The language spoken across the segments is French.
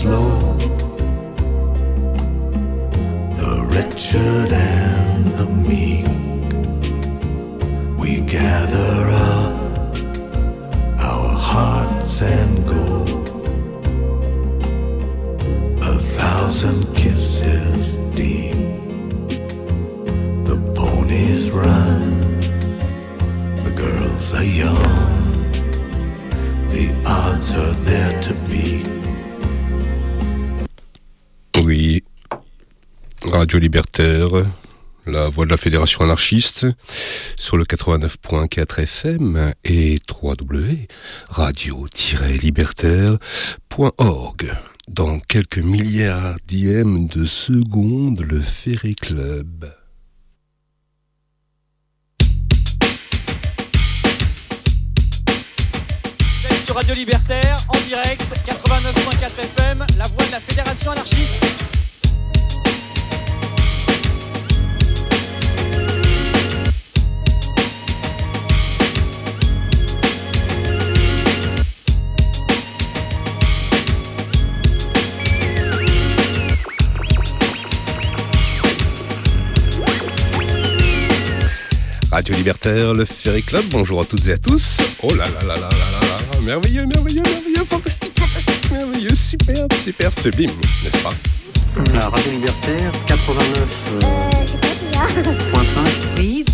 low, the wretched and the meek. We gather up our hearts and go. 1,000 kisses deep. The ponies run, the girls are young. The odds are there to beat. Oui, Radio Libertaire, la voix de la Fédération anarchiste, sur le 89.4 FM et www.radio-libertaire.org. Dans quelques milliardièmes de secondes, le Ferry Club. Sur Radio Libertaire, en direct, 89.4 FM, la voix de la Fédération anarchiste. Radio Libertaire, le Ferry Club, bonjour à toutes et à tous. Oh là là là là là là, merveilleux, merveilleux, merveilleux, fantastique, fantastique, merveilleux, superbe, superbe, sublime, n'est-ce pas? La Radio Libertaire, 89. C'est quoi qu'il y a? Point 5. Oui.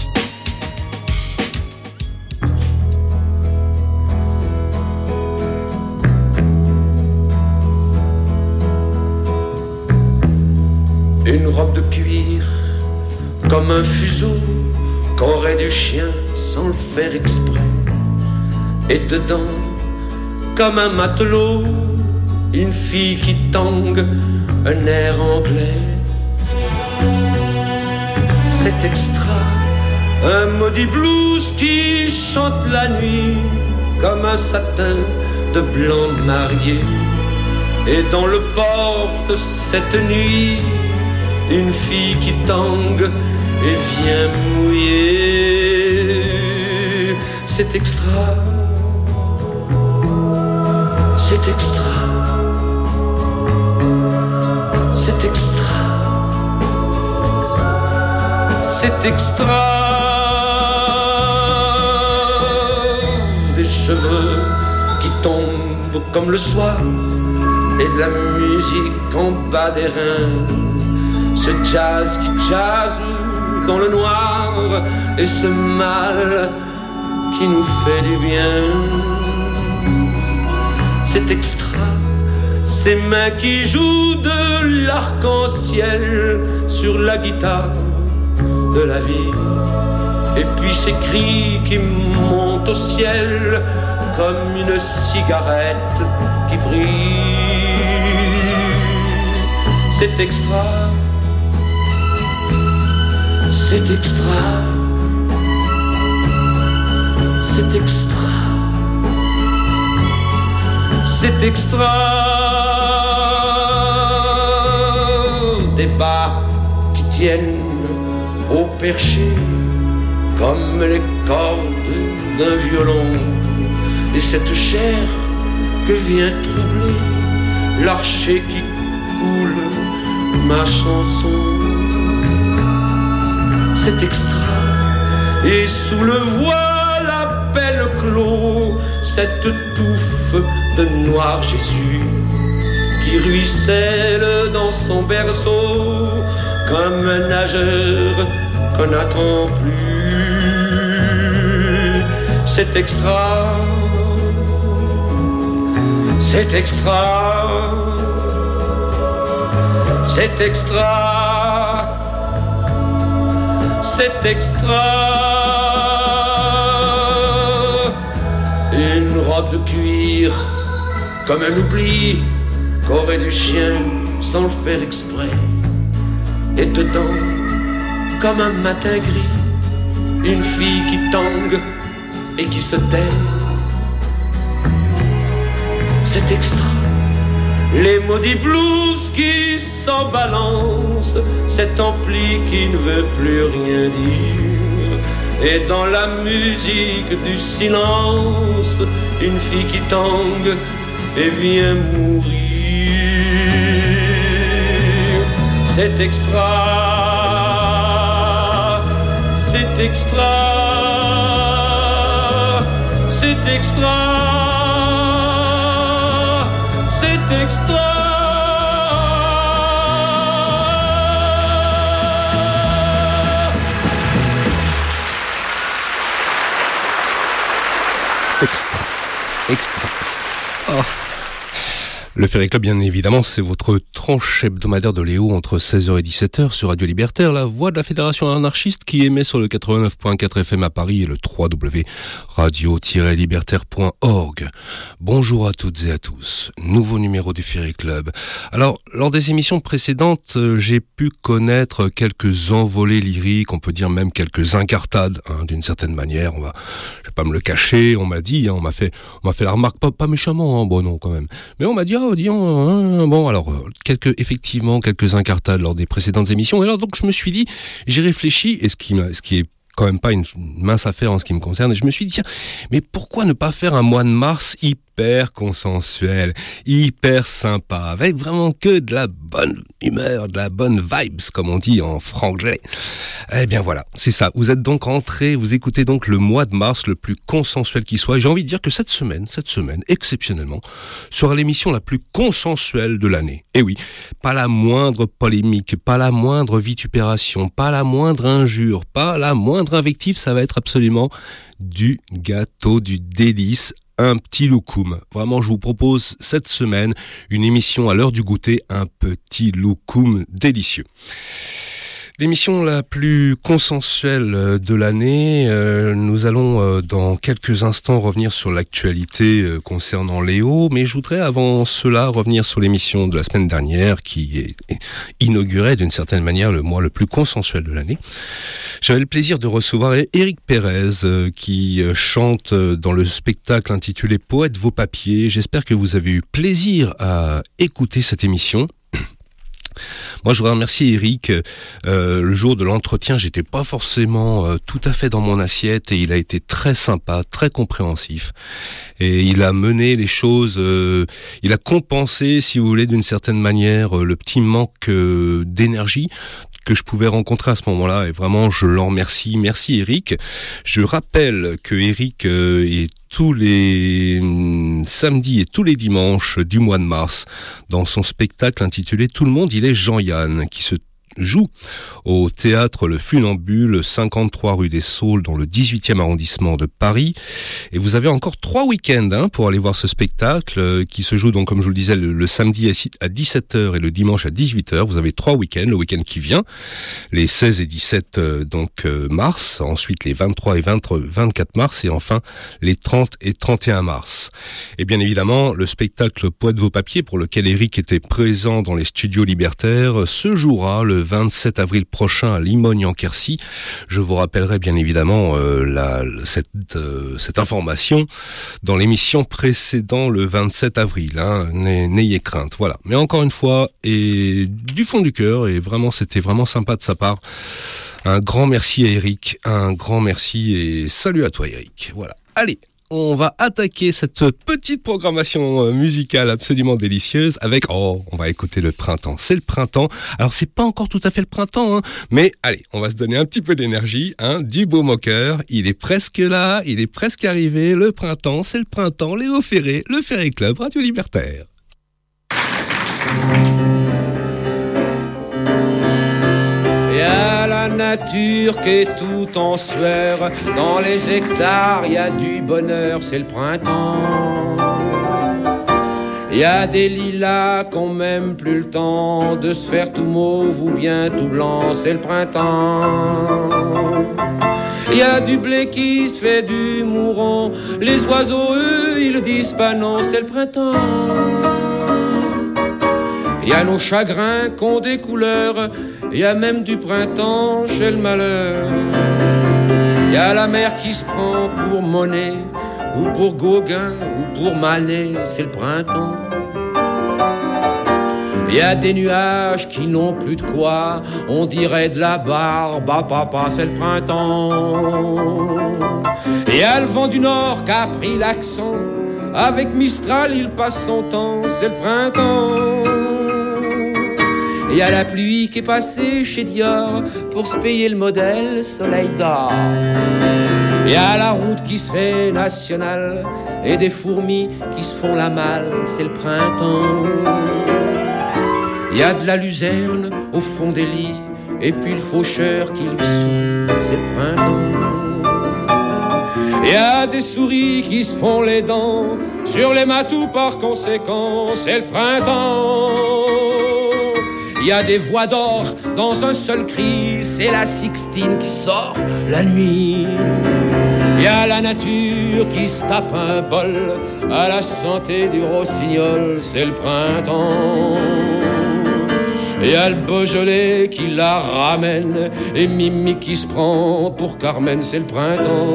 Une robe de cuir, comme un fuseau qu'aurait du chien sans le faire exprès. Et dedans, comme un matelot, une fille qui tangue, un air anglais. C'est extra, un maudit blues qui chante la nuit, comme un satin de blanc marié. Et dans le port de cette nuit, une fille qui tangue et vient mouiller. C'est extra, c'est extra, c'est extra, c'est extra. Des cheveux qui tombent comme le soir et de la musique en bas des reins. Ce jazz qui jazz dans le noir et ce mal qui nous fait du bien. C'est extra, ces mains qui jouent de l'arc-en-ciel sur la guitare de la vie. Et puis ces cris qui montent au ciel comme une cigarette qui brille. C'est extra. C'est extra, c'est extra, c'est extra. Des bas qui tiennent au perché comme les cordes d'un violon. Et cette chair que vient troubler l'archer qui coule ma chanson. C'est extra, et sous le voile à peine clos, cette touffe de noir Jésus qui ruisselle dans son berceau comme un nageur qu'on n'attend plus. C'est extra, c'est extra, c'est extra. C'est extra. Une robe de cuir comme un oubli qu'aurait du chien sans le faire exprès. Et dedans, comme un matin gris, une fille qui tangue et qui se tait. C'est extra. Les maudits blues qui s'en balancent, cet ampli qui ne veut plus rien dire. Et dans la musique du silence, une fille qui tangue et vient mourir. c'est extra, c'est extra, c'est extra, c'est extra. Extra. Oh. Le Ferry Club, bien évidemment, c'est votre tranche hebdomadaire de Léo entre 16h et 17h sur Radio Libertaire, la voix de la Fédération anarchiste qui émet sur le 89.4 FM à Paris et le www.radio-libertaire.org. Bonjour à toutes et à tous. Nouveau numéro du Ferry Club. Alors, lors des émissions précédentes, j'ai pu connaître quelques envolées lyriques, on peut dire même quelques incartades, d'une certaine manière. Je vais pas me le cacher, on m'a dit, on m'a fait la remarque, pas méchamment, bon non quand même. Mais on m'a dit, bon alors effectivement quelques incartades lors des précédentes émissions. Et alors donc je me suis dit, j'ai réfléchi, et ce qui est quand même pas une mince affaire en ce qui me concerne, et je me suis dit tiens, mais pourquoi ne pas faire un mois de mars hyper consensuel, hyper sympa, avec vraiment que de la bonne humeur, de la bonne vibes, comme on dit en franglais. Eh bien voilà, c'est ça. Vous êtes donc rentrés, vous écoutez donc le mois de mars le plus consensuel qui soit. Et j'ai envie de dire que cette semaine, exceptionnellement, sera l'émission la plus consensuelle de l'année. Et oui, pas la moindre polémique, pas la moindre vitupération, pas la moindre injure, pas la moindre invective, ça va être absolument du gâteau, du délice, un petit loukoum. Vraiment, je vous propose cette semaine une émission à l'heure du goûter, un petit loukoum délicieux. L'émission la plus consensuelle de l'année, nous allons dans quelques instants revenir sur l'actualité concernant Léo, mais je voudrais avant cela revenir sur l'émission de la semaine dernière qui inaugurait d'une certaine manière le mois le plus consensuel de l'année. J'avais le plaisir de recevoir Éric Pérez qui chante dans le spectacle intitulé Poète vos papiers. J'espère que vous avez eu plaisir à écouter cette émission. Moi, je voudrais remercier Eric. Le jour de l'entretien, j'étais pas forcément tout à fait dans mon assiette et il a été très sympa, très compréhensif. Et il a mené les choses, il a compensé, si vous voulez, d'une certaine manière, le petit manque d'énergie que je pouvais rencontrer à ce moment-là, et vraiment je l'en remercie. Merci Eric. Je rappelle que Eric est tous les samedis et tous les dimanches du mois de mars dans son spectacle intitulé Tout le monde il est Jean-Yann, qui se joue au théâtre Le Funambule, 53 rue des Saules, dans le 18e arrondissement de Paris. Et vous avez encore 3 week-ends pour aller voir ce spectacle qui se joue donc, comme je vous le disais, le samedi à 17h et le dimanche à 18h. Vous avez 3 week-ends, le week-end qui vient, les 16 et 17 mars, ensuite les 23 et 24 mars, et enfin les 30 et 31 mars. Et bien évidemment, le spectacle Poète vos papiers, pour lequel Eric était présent dans les studios libertaires, se jouera le 27 avril prochain à Limogne-en-Quercy. Je vous rappellerai bien évidemment cette information dans l'émission précédente le 27 avril. N'ayez crainte. Voilà. Mais encore une fois, et du fond du cœur, et vraiment c'était vraiment sympa de sa part, un grand merci à Eric, un grand merci et salut à toi Eric. Voilà. Allez, on va attaquer cette petite programmation musicale absolument délicieuse avec, on va écouter le printemps. C'est le printemps. Alors, c'est pas encore tout à fait le printemps, mais allez, on va se donner un petit peu d'énergie, du beau moqueur. Il est presque là, il est presque arrivé. Le printemps, c'est le printemps. Léo Ferré, le Ferry Club, Radio Libertaire. Y'a la nature qui est tout en sueur, dans les hectares y a du bonheur, c'est le printemps. Y'a des lilas qu'on même plus le temps de se faire tout mauve ou bien tout blanc, c'est le printemps. Y'a du blé qui se fait du mouron, les oiseaux eux ils disent pas non, c'est le printemps. Y'a nos chagrins qu'ont des couleurs, y'a même du printemps chez le malheur. Y'a la mer qui se prend pour Monet, ou pour Gauguin, ou pour Manet, c'est le printemps. Y'a des nuages qui n'ont plus de quoi, on dirait de la barbe à papa, c'est le printemps. Y'a le vent du nord qui a pris l'accent, avec Mistral il passe son temps, c'est le printemps. Et y a la pluie qui est passée chez Dior pour se payer le modèle Soleil d'or. Y a la route qui se fait nationale et des fourmis qui se font la malle, c'est le printemps. Y a de la luzerne au fond des lits et puis le faucheur qui lui sourit, c'est le printemps. Y a des souris qui se font les dents sur les matous par conséquent, c'est le printemps. Y a des voix d'or dans un seul cri, c'est la Sixtine qui sort la nuit. Y a la nature qui se tape un bol à la santé du rossignol, c'est le printemps. Y a le Beaujolais qui la ramène et Mimi qui se prend pour Carmen, c'est le printemps.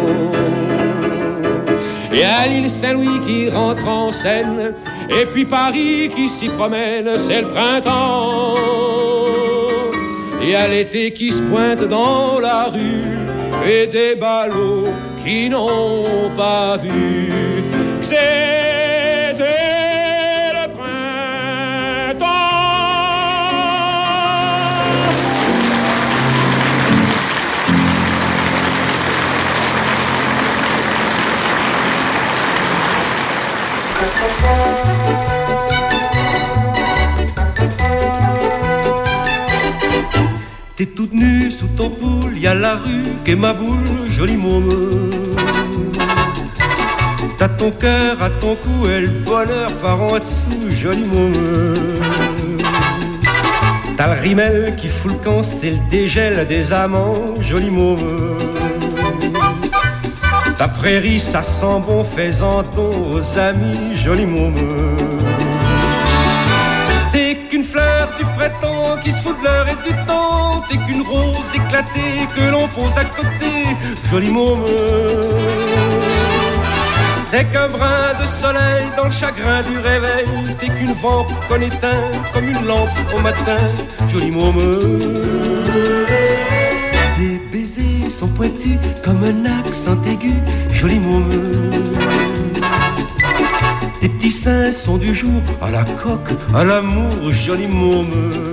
Y a l'île Saint-Louis qui rentre en scène et puis Paris qui s'y promène, c'est le printemps. Y a l'été qui se pointe dans la rue et des ballots qui n'ont pas vu que c'était le printemps. T'es toute nue sous ton poule, y a la rue qu'est ma boule, jolie môme. T'as ton cœur à ton cou et le bonheur par en dessous, jolie môme. T'as le rimel qui fout le camp, c'est le dégel des amants, jolie môme. Ta prairie, ça sent bon, fais-en don aux amis, jolie môme. T'es qu'une fleur du printemps qui se fout de l'heure et du temps. T'es qu'une rose éclatée que l'on pose à côté, jolie môme. T'es qu'un brin de soleil dans le chagrin du réveil. T'es qu'une vente qu'on éteint comme une lampe au matin, jolie môme. Tes baisers sont pointus comme un accent aigu, jolie môme. Tes petits seins sont du jour à la coque, à l'amour, jolie môme.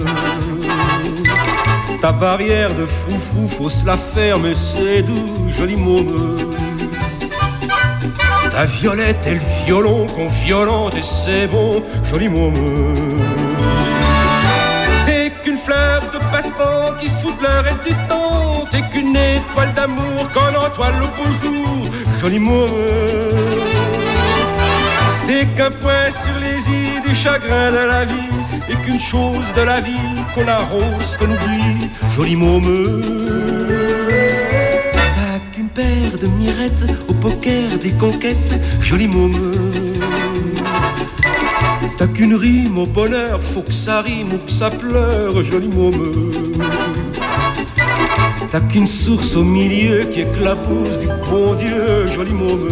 Ta barrière de froufrou, faut se la faire, mais c'est doux, jolie môme. Ta violette et le violon qu'on violente et c'est bon, jolie môme. T'es qu'une fleur de passe-temps qui se fout de l'heure et du temps. T'es qu'une étoile d'amour qu'on entoile au beau jour, jolie môme. T'es qu'un point sur les i du chagrin de la vie et qu'une chose de la vie qu'on arrose, qu'on oublie, jolie môme. T'as qu'une paire de mirettes au poker des conquêtes, jolie môme. T'as qu'une rime au bonheur, faut que ça rime ou que ça pleure, jolie môme. T'as qu'une source au milieu qui éclabousse du bon Dieu, jolie môme.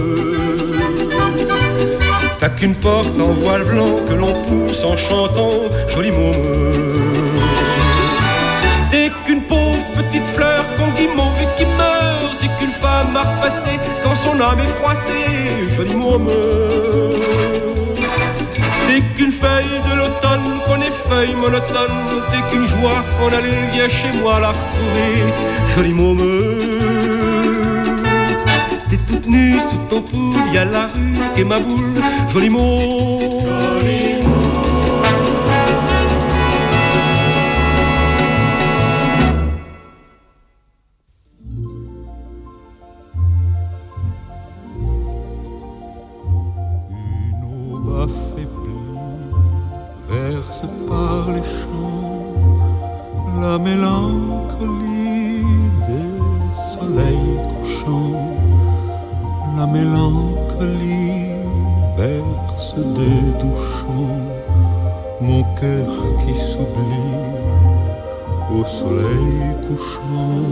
T'as qu'une porte en voile blanc que l'on pousse en chantant, jolie môme. T'es qu'une pauvre petite fleur qu'on guimauve et qui meurt. T'es qu'une femme à repasser quand son âme est froissée, jolie môme. T'es qu'une feuille de l'automne qu'on effeuille monotone. T'es qu'une joie qu'on allait, viens chez moi la retrouver, jolie môme. T'es toute nue sous ton poule, y a la rue qu'est ma boule, joli mot. Joli mot. Une aube affaiblie verse par les champs la mélancolie des soleils couchants. La mélancolie berce des doux chants mon cœur qui s'oublie au soleil couchant.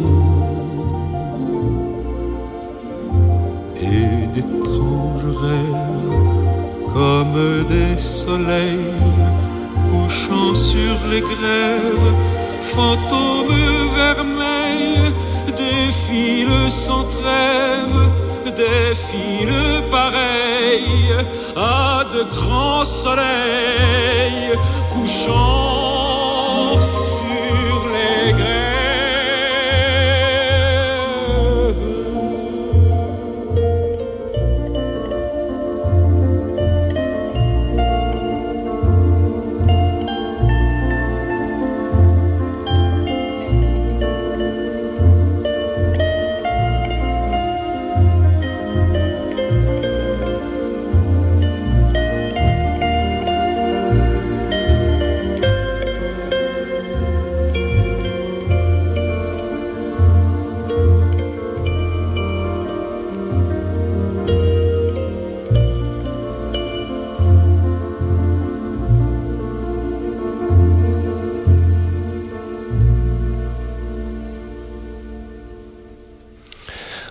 Et d'étranges rêves comme des soleils couchant sur les grèves, fantômes vermeils défilent sans trêve. Défile pareil à de grands soleils couchant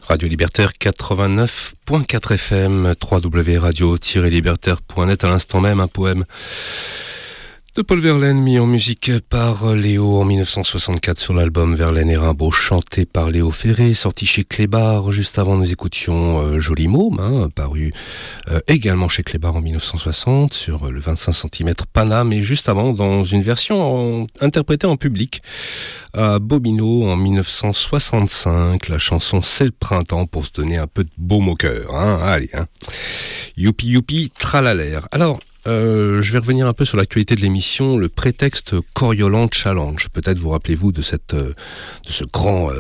Radio Libertaire 89.4 FM, www.radio-libertaire.net. À l'instant même, un poème de Paul Verlaine mis en musique par Léo en 1964 sur l'album Verlaine et Rimbaud, chanté par Léo Ferré, sorti chez Clébar. Juste avant, nous écoutions Joli Môme, paru également chez Clébar en 1960 sur le 25 cm Paname, et juste avant dans une version interprétée en public à Bobino en 1965, la chanson C'est le printemps, pour se donner un peu de baume au cœur. Allez, youpi youpi tralalère. Alors, je vais revenir un peu sur l'actualité de l'émission, le prétexte Coriolan Challenge. Peut-être vous rappelez-vous de ce grand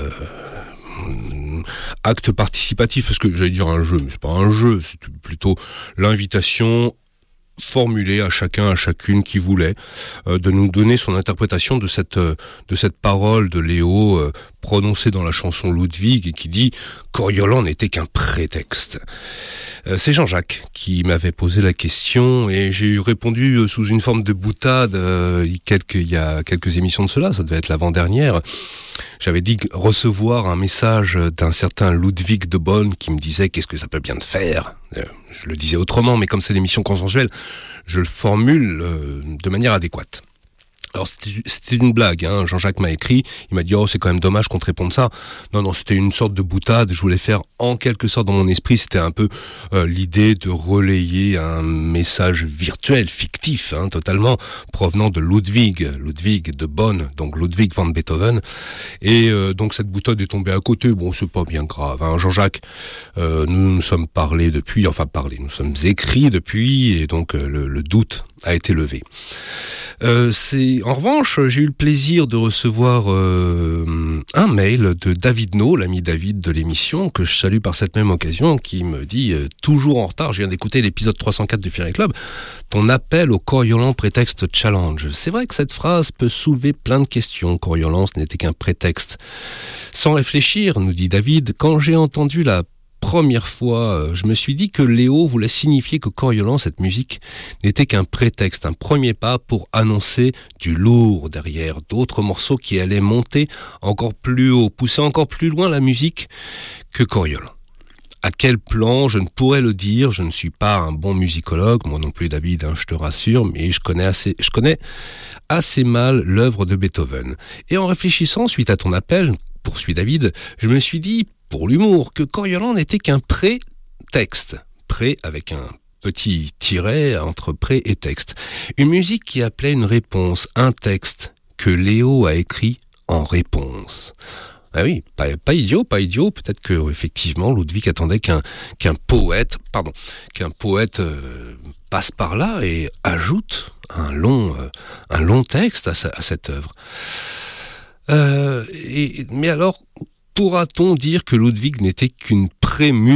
acte participatif, parce que j'allais dire un jeu, mais c'est pas un jeu, c'est plutôt l'invitation formulée à chacun, à chacune qui voulait, de nous donner son interprétation de cette parole de Léo prononcée dans la chanson Ludwig, et qui dit « Coriolan n'était qu'un prétexte ». C'est Jean-Jacques qui m'avait posé la question, et j'ai répondu sous une forme de boutade il y a quelques émissions de cela, ça devait être l'avant-dernière. J'avais dit recevoir un message d'un certain Ludwig de Bonn qui me disait « Qu'est-ce que ça peut bien te faire ?» Je le disais autrement, mais comme c'est l'émission consensuelle, je le formule de manière adéquate. Alors c'était une blague, Jean-Jacques m'a écrit, il m'a dit « Oh, c'est quand même dommage qu'on te réponde ça ». Non, c'était une sorte de boutade, je voulais faire en quelque sorte dans mon esprit, c'était un peu l'idée de relayer un message virtuel, fictif, totalement, provenant de Ludwig de Bonn, donc Ludwig van Beethoven, et donc cette boutade est tombée à côté. Bon, c'est pas bien grave, Jean-Jacques, nous sommes nous sommes écrits depuis, et donc le doute a été levé. En revanche, j'ai eu le plaisir de recevoir un mail de David No, l'ami David de l'émission, que je salue par cette même occasion, qui me dit, toujours en retard, je viens d'écouter l'épisode 304 du Ferry Club, ton appel au Coriolan prétexte challenge. C'est vrai que cette phrase peut soulever plein de questions. Coriolan, ce n'était qu'un prétexte. Sans réfléchir, nous dit David, quand j'ai entendu la première fois, je me suis dit que Léo voulait signifier que Coriolan, cette musique, n'était qu'un prétexte, un premier pas pour annoncer du lourd derrière, d'autres morceaux qui allaient monter encore plus haut, pousser encore plus loin la musique que Coriolan. À quel plan, je ne pourrais le dire, je ne suis pas un bon musicologue, moi non plus David, je te rassure, mais je connais assez mal l'œuvre de Beethoven. Et en réfléchissant suite à ton appel, poursuit David, je me suis dit, pour l'humour, que Coriolan n'était qu'un prétexte. Pré avec un petit tiret entre pré et texte. Une musique qui appelait une réponse, un texte que Léo a écrit en réponse. Ah oui, pas idiot. Peut-être que effectivement Ludwig attendait qu'un poète passe par là et ajoute un long texte à cette œuvre. Mais alors, pourra-t-on dire que Ludwig n'était qu'une pré-musique ?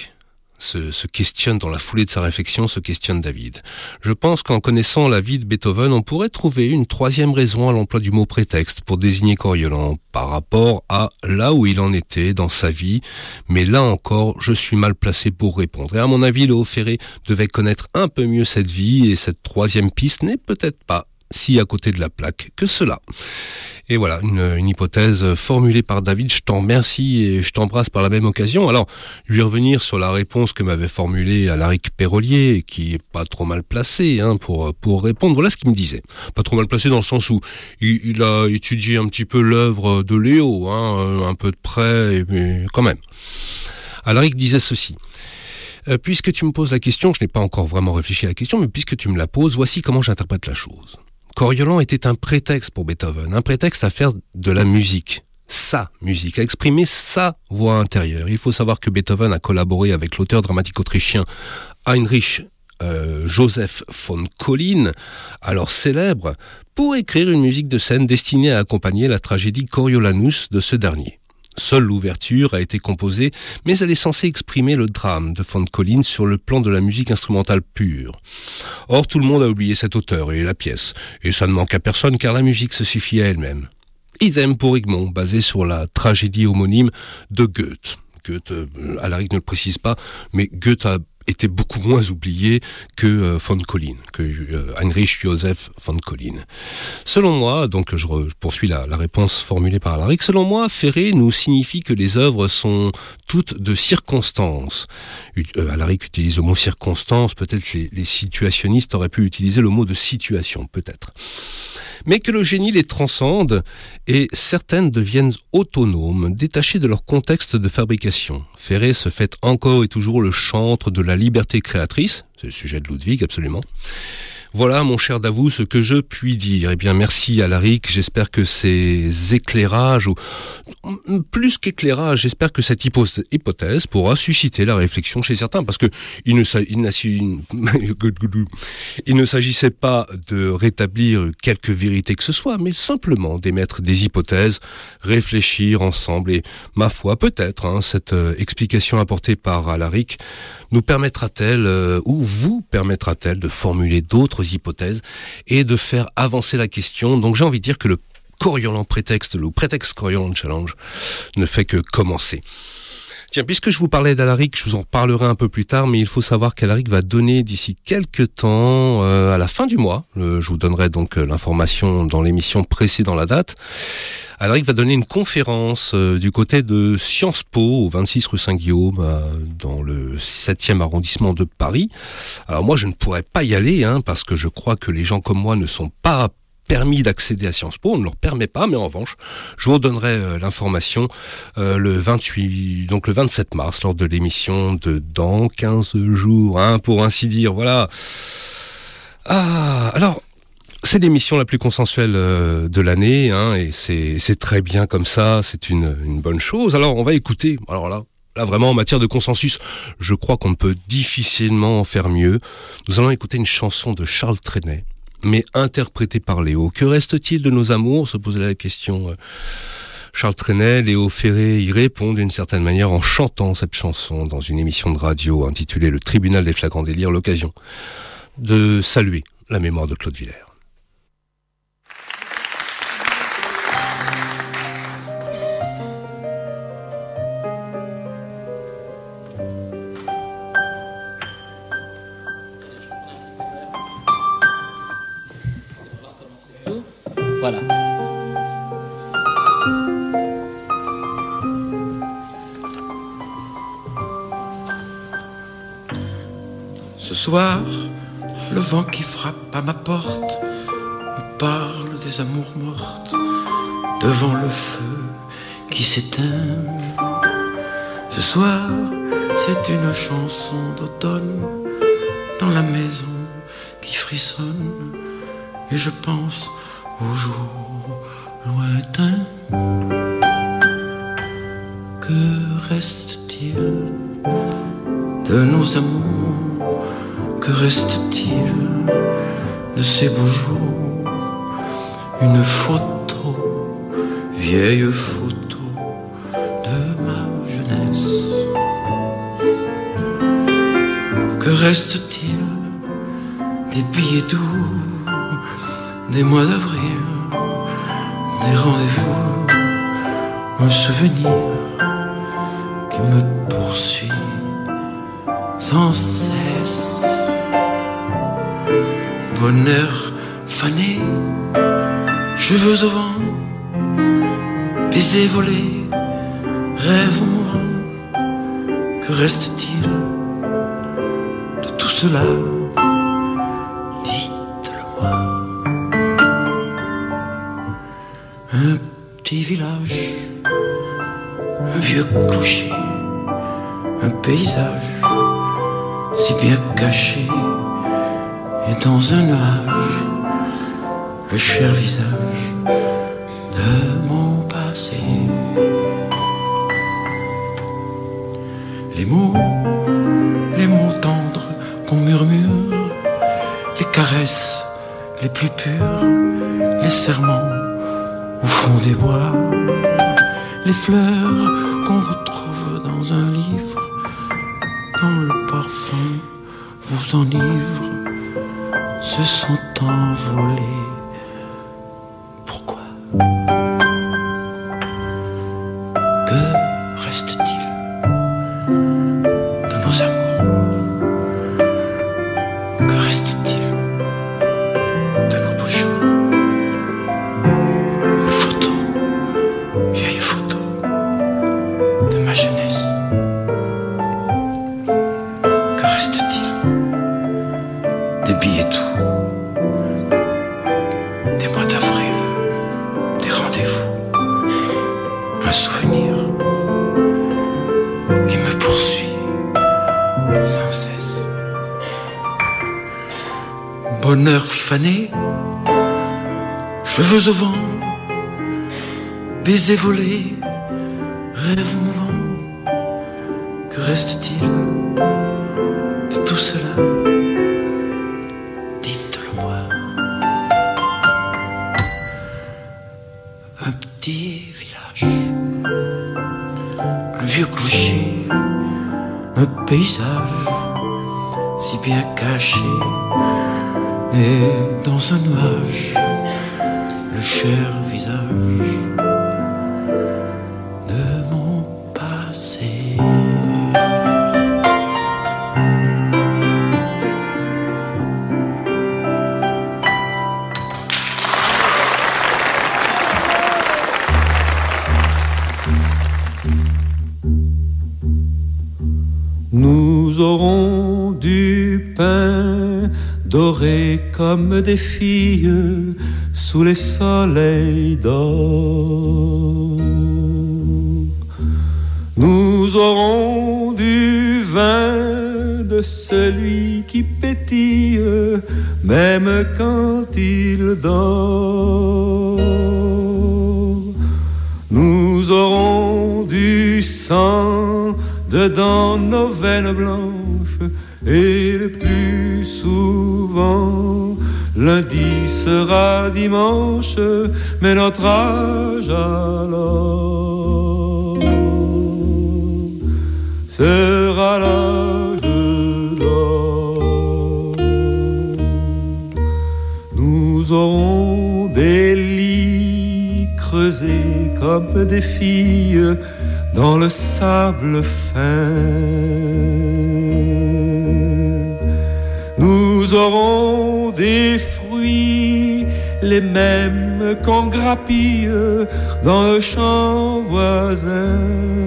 Se questionne dans la foulée de sa réflexion, se questionne David. Je pense qu'en connaissant la vie de Beethoven, on pourrait trouver une troisième raison à l'emploi du mot prétexte pour désigner Coriolan par rapport à là où il en était dans sa vie. Mais là encore, je suis mal placé pour répondre. Et à mon avis, Léo Ferré devait connaître un peu mieux cette vie, et cette troisième piste n'est peut-être pas si à côté de la plaque que cela. Et voilà, une hypothèse formulée par David. Je t'en remercie et je t'embrasse par la même occasion. Alors, je vais revenir sur la réponse que m'avait formulée Alaric Perrolier, qui est pas trop mal placé pour répondre. Voilà ce qu'il me disait. Pas trop mal placé dans le sens où il a étudié un petit peu l'œuvre de Léo, un peu de près, mais quand même. Alaric disait ceci. Puisque tu me poses la question, je n'ai pas encore vraiment réfléchi à la question, mais puisque tu me la poses, voici comment j'interprète la chose. Coriolan était un prétexte pour Beethoven, un prétexte à faire de la musique, sa musique, à exprimer sa voix intérieure. Il faut savoir que Beethoven a collaboré avec l'auteur dramatique autrichien Heinrich Joseph von Collin, alors célèbre, pour écrire une musique de scène destinée à accompagner la tragédie Coriolanus de ce dernier. Seule l'ouverture a été composée, mais elle est censée exprimer le drame de von Collin sur le plan de la musique instrumentale pure. Or, tout le monde a oublié cet auteur et la pièce, et ça ne manque à personne car la musique se suffit à elle-même. Idem pour Egmont, basé sur la tragédie homonyme de Goethe. Alaric ne le précise pas, mais Goethe a était beaucoup moins oublié que von Collin, que Heinrich Joseph von Collin. Selon moi, donc je poursuis la réponse formulée par Alaric, selon moi, Ferré nous signifie que les œuvres sont toutes de circonstances. Alaric utilise le mot circonstance, peut-être que les situationnistes auraient pu utiliser le mot de situation, peut-être. Mais que le génie les transcende et certaines deviennent autonomes, détachées de leur contexte de fabrication. Ferré se fait encore et toujours le chantre de la liberté créatrice, c'est le sujet de Ludwig, absolument. Voilà, mon cher Davout, ce que je puis dire. Eh bien, merci Alaric. J'espère que ces éclairages, ou plus qu'éclairage, j'espère que cette hypothèse pourra susciter la réflexion chez certains, parce que il ne s'agissait pas de rétablir quelque vérité que ce soit, mais simplement d'émettre des hypothèses, réfléchir ensemble. Et ma foi, peut-être, cette explication apportée par Alaric nous permettra-t-elle, ou vous permettra-t-elle de formuler d'autres hypothèses et de faire avancer la question. Donc j'ai envie de dire que le Coriolan prétexte, le prétexte Coriolan Challenge ne fait que commencer. Tiens, puisque je vous parlais d'Alaric, je vous en reparlerai un peu plus tard, mais il faut savoir qu'Alaric va donner d'ici quelques temps, à la fin du mois, je vous donnerai donc l'information dans l'émission précédant la date, Alaric va donner une conférence du côté de Sciences Po, au 26 rue Saint-Guillaume, dans le 7e arrondissement de Paris. Alors moi, je ne pourrais pas y aller, parce que je crois que les gens comme moi ne sont pas permis d'accéder à Sciences Po, on ne leur permet pas, mais en revanche, je vous donnerai l'information le 27 mars, lors de l'émission de dans 15 jours, pour ainsi dire, voilà. Alors, c'est l'émission la plus consensuelle de l'année, et c'est très bien comme ça, c'est une bonne chose. Alors, on va écouter, alors là vraiment, en matière de consensus, je crois qu'on peut difficilement faire mieux. Nous allons écouter une chanson de Charles Trenet, mais interprété par Léo. Que reste-t-il de nos amours, se posait la question Charles Trenet. Léo Ferré y répond d'une certaine manière en chantant cette chanson dans une émission de radio intitulée Le Tribunal des flagrants délires, l'occasion de saluer la mémoire de Claude Villers. Voilà. Ce soir, le vent qui frappe à ma porte me parle des amours mortes devant le feu qui s'éteint. Ce soir, c'est une chanson d'automne dans la maison qui frissonne et je pense au jour lointain. Que reste-t-il de nos amours? Que reste-t-il de ces beaux jours? Une photo, vieille photo de ma jeunesse. Que reste-t-il des billets doux, des mois d'avril, des rendez-vous, un souvenir qui me poursuit sans cesse. Bonheur fané, cheveux au vent, baisers volés, rêves mouvants. Que reste-t-il de tout cela? Un petit village, un vieux clocher, un paysage si bien caché, et dans un nuage, le cher visage de mon passé. Les mots tendres qu'on murmure, les caresses les plus pures, les serments au fond des bois, les fleurs qu'on retrouve dans un livre, dont le parfum vous enivre, se sont envolés. Pourquoi? Que reste-t-il de nos amours? bonheur fané, cheveux au vent, baisers volés, rêves mouvants. Que reste-t-il de tout cela? Dites-le-moi. Un petit village, un vieux clocher, un paysage si bien caché, et dans un nuage, le cher visage de mon passé. Nous aurons du pain doré comme des filles sous les soleils d'or. Nous aurons du vin de celui qui pétille même quand il dort. Nous aurons du sang dedans nos veines blanches, et le plus souvent lundi sera dimanche, mais notre âge alors sera l'âge d'or. Nous aurons des lits creusés comme des filles dans le sable fin. Nous aurons des fruits, les mêmes qu'on grappille dans le champ voisin.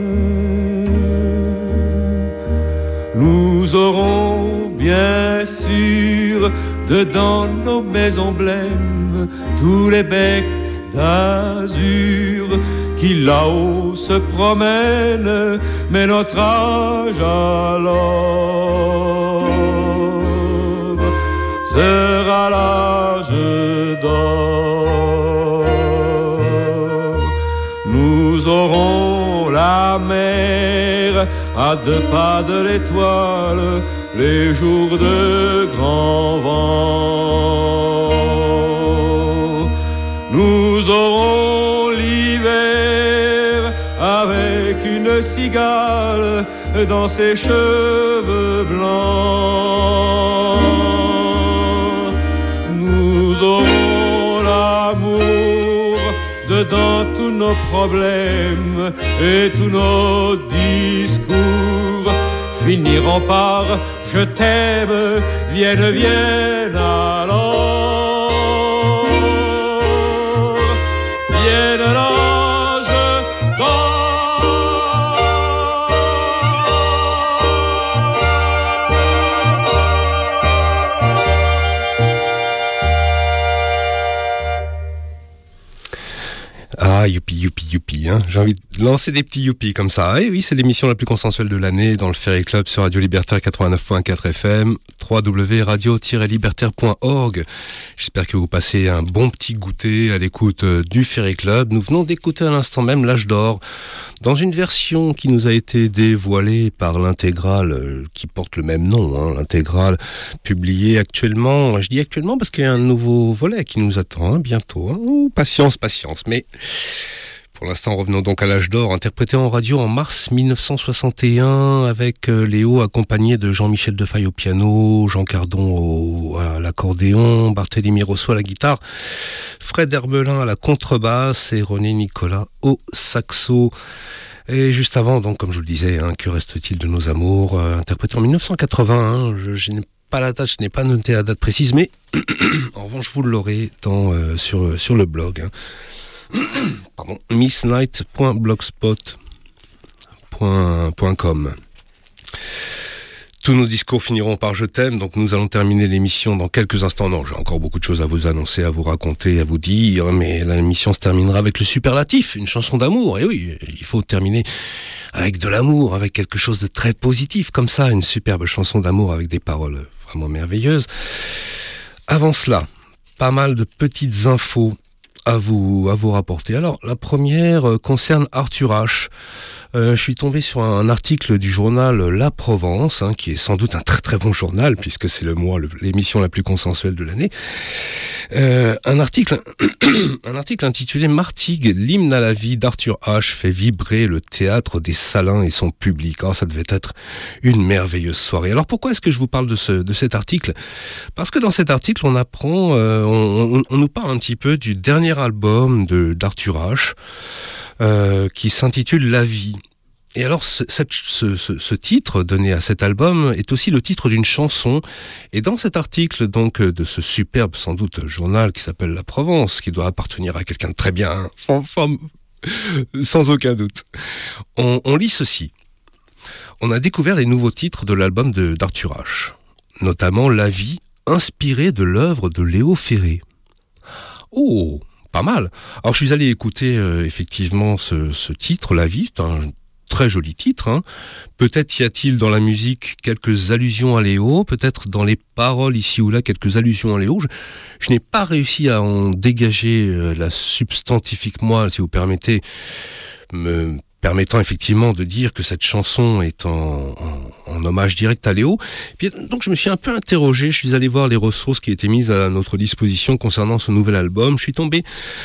Nous aurons bien sûr dedans nos maisons blêmes tous les becs d'azur qui là-haut se promènent, mais notre âge alors sera l'âge d'or. Nous aurons la mer à 2 pas de l'étoile, les jours de grand vent. Nous aurons l'hiver avec une cigale dans ses cheveux blancs. Nous aurons l'amour dedans tous nos problèmes, et tous nos discours finiront par je t'aime, vienne, vienne alors, vienne l'âge d'or. Ah, youpi, youpi, youpi, hein. J'ai envie de lancer des petits youpi comme ça. Et oui, c'est l'émission la plus consensuelle de l'année dans le Ferry Club sur Radio Libertaire 89.4 FM, www.radio-libertaire.org. J'espère que vous passez un bon petit goûter à l'écoute du Ferry Club. Nous venons d'écouter à l'instant même l'âge d'or, dans une version qui nous a été dévoilée par l'intégrale qui porte le même nom, hein, l'intégrale publiée actuellement. Je dis actuellement parce qu'il y a un nouveau volet qui nous attend bientôt. Hein. Ouh, patience, patience. Mais pour l'instant, revenons donc à l'âge d'or, interprété en radio en mars 1961 avec Léo accompagné de Jean-Michel Defaille au piano, Jean Cardon à l'accordéon, Barthélémy Rousseau à la guitare, Fred Herbelin à la contrebasse et René Nicolas au saxo. Et juste avant, donc, comme je vous le disais, hein, que reste-t-il de nos amours, interprété en 1980, hein, je n'ai pas la date, je n'ai pas noté la date précise, mais en revanche, vous l'aurez sur le blog. Hein. Pardon, missnight.blogspot.com. Tous nos discours finiront par je t'aime, donc nous allons terminer l'émission dans quelques instants. Non, j'ai encore beaucoup de choses à vous annoncer, à vous raconter, à vous dire, mais l'émission se terminera avec le superlatif, une chanson d'amour. Et oui, il faut terminer avec de l'amour, avec quelque chose de très positif, comme ça, une superbe chanson d'amour avec des paroles vraiment merveilleuses. Avant cela, pas mal de petites infos à vous rapporter. Alors, la première concerne Arthur H. Je suis tombé sur un article du journal La Provence, qui est sans doute un très très bon journal, puisque c'est l'émission la plus consensuelle de l'année. Un article intitulé Martigues, l'hymne à la vie d'Arthur H fait vibrer le théâtre des Salins et son public. Alors, ça devait être une merveilleuse soirée. Alors, pourquoi est-ce que je vous parle de cet article ? Parce que dans cet article, on apprend, on nous parle un petit peu du dernier album d'Arthur H, qui s'intitule La vie. Et alors ce titre donné à cet album est aussi le titre d'une chanson. Et dans cet article donc de ce superbe sans doute journal qui s'appelle La Provence, qui doit appartenir à quelqu'un de très bien, sans aucun doute, on lit ceci. On a découvert les nouveaux titres de l'album d'Arthur H, notamment La vie, inspirée de l'œuvre de Léo Ferré. Oh, pas mal. Alors je suis allé écouter effectivement ce titre, La vie, c'est un très joli titre. Peut-être y a-t-il dans la musique quelques allusions à Léo, peut-être dans les paroles ici ou là quelques allusions à Léo. Je n'ai pas réussi à en dégager la substantifique moelle, si vous permettez, me permettant effectivement de dire que cette chanson est en hommage direct à Léo. Puis, donc je me suis un peu interrogé, je suis allé voir les ressources qui étaient mises à notre disposition concernant ce nouvel album. Je suis tombé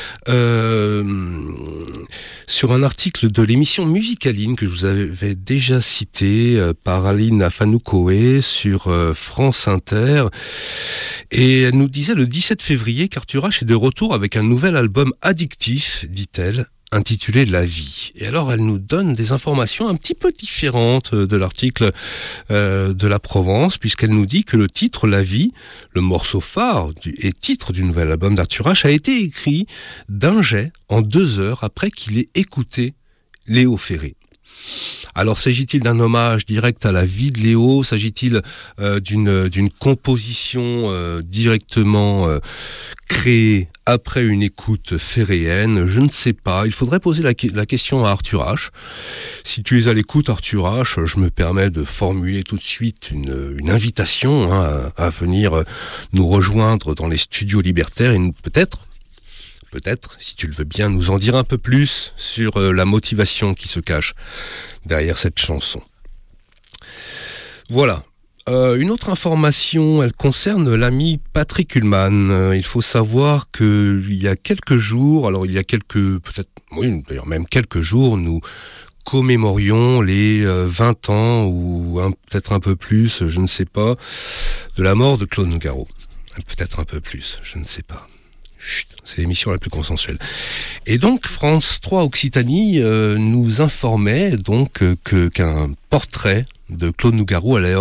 sur un article de l'émission Musicaline que je vous avais déjà cité par Aline Afanoukoé sur France Inter. Et elle nous disait le 17 février qu'Arthur H est de retour avec un nouvel album addictif, dit-elle, intitulé La vie. Et alors elle nous donne des informations un petit peu différentes de l'article de La Provence, puisqu'elle nous dit que le titre La vie, le morceau phare et titre du nouvel album d'Arthur H, a été écrit d'un jet en 2 heures après qu'il ait écouté Léo Ferré. Alors s'agit-il d'un hommage direct à la vie de Léo ? S'agit-il d'une composition directement créée après une écoute ferréenne ? Je ne sais pas. Il faudrait poser la question à Arthur H. Si tu es à l'écoute, Arthur H, je me permets de formuler tout de suite une invitation à venir nous rejoindre dans les studios libertaires et peut-être, si tu le veux bien, nous en dire un peu plus sur la motivation qui se cache derrière cette chanson. Voilà. Une autre information, elle concerne l'ami Patrick Ullmann. Il faut savoir qu'il y a quelques jours, même quelques jours, nous commémorions les 20 ans ou peut-être un peu plus, je ne sais pas, de la mort de Claude Nougaro. Peut-être un peu plus, je ne sais pas. Chut, c'est l'émission la plus consensuelle. Et donc France 3 Occitanie nous informait donc qu'un portrait de Claude Nougaro allait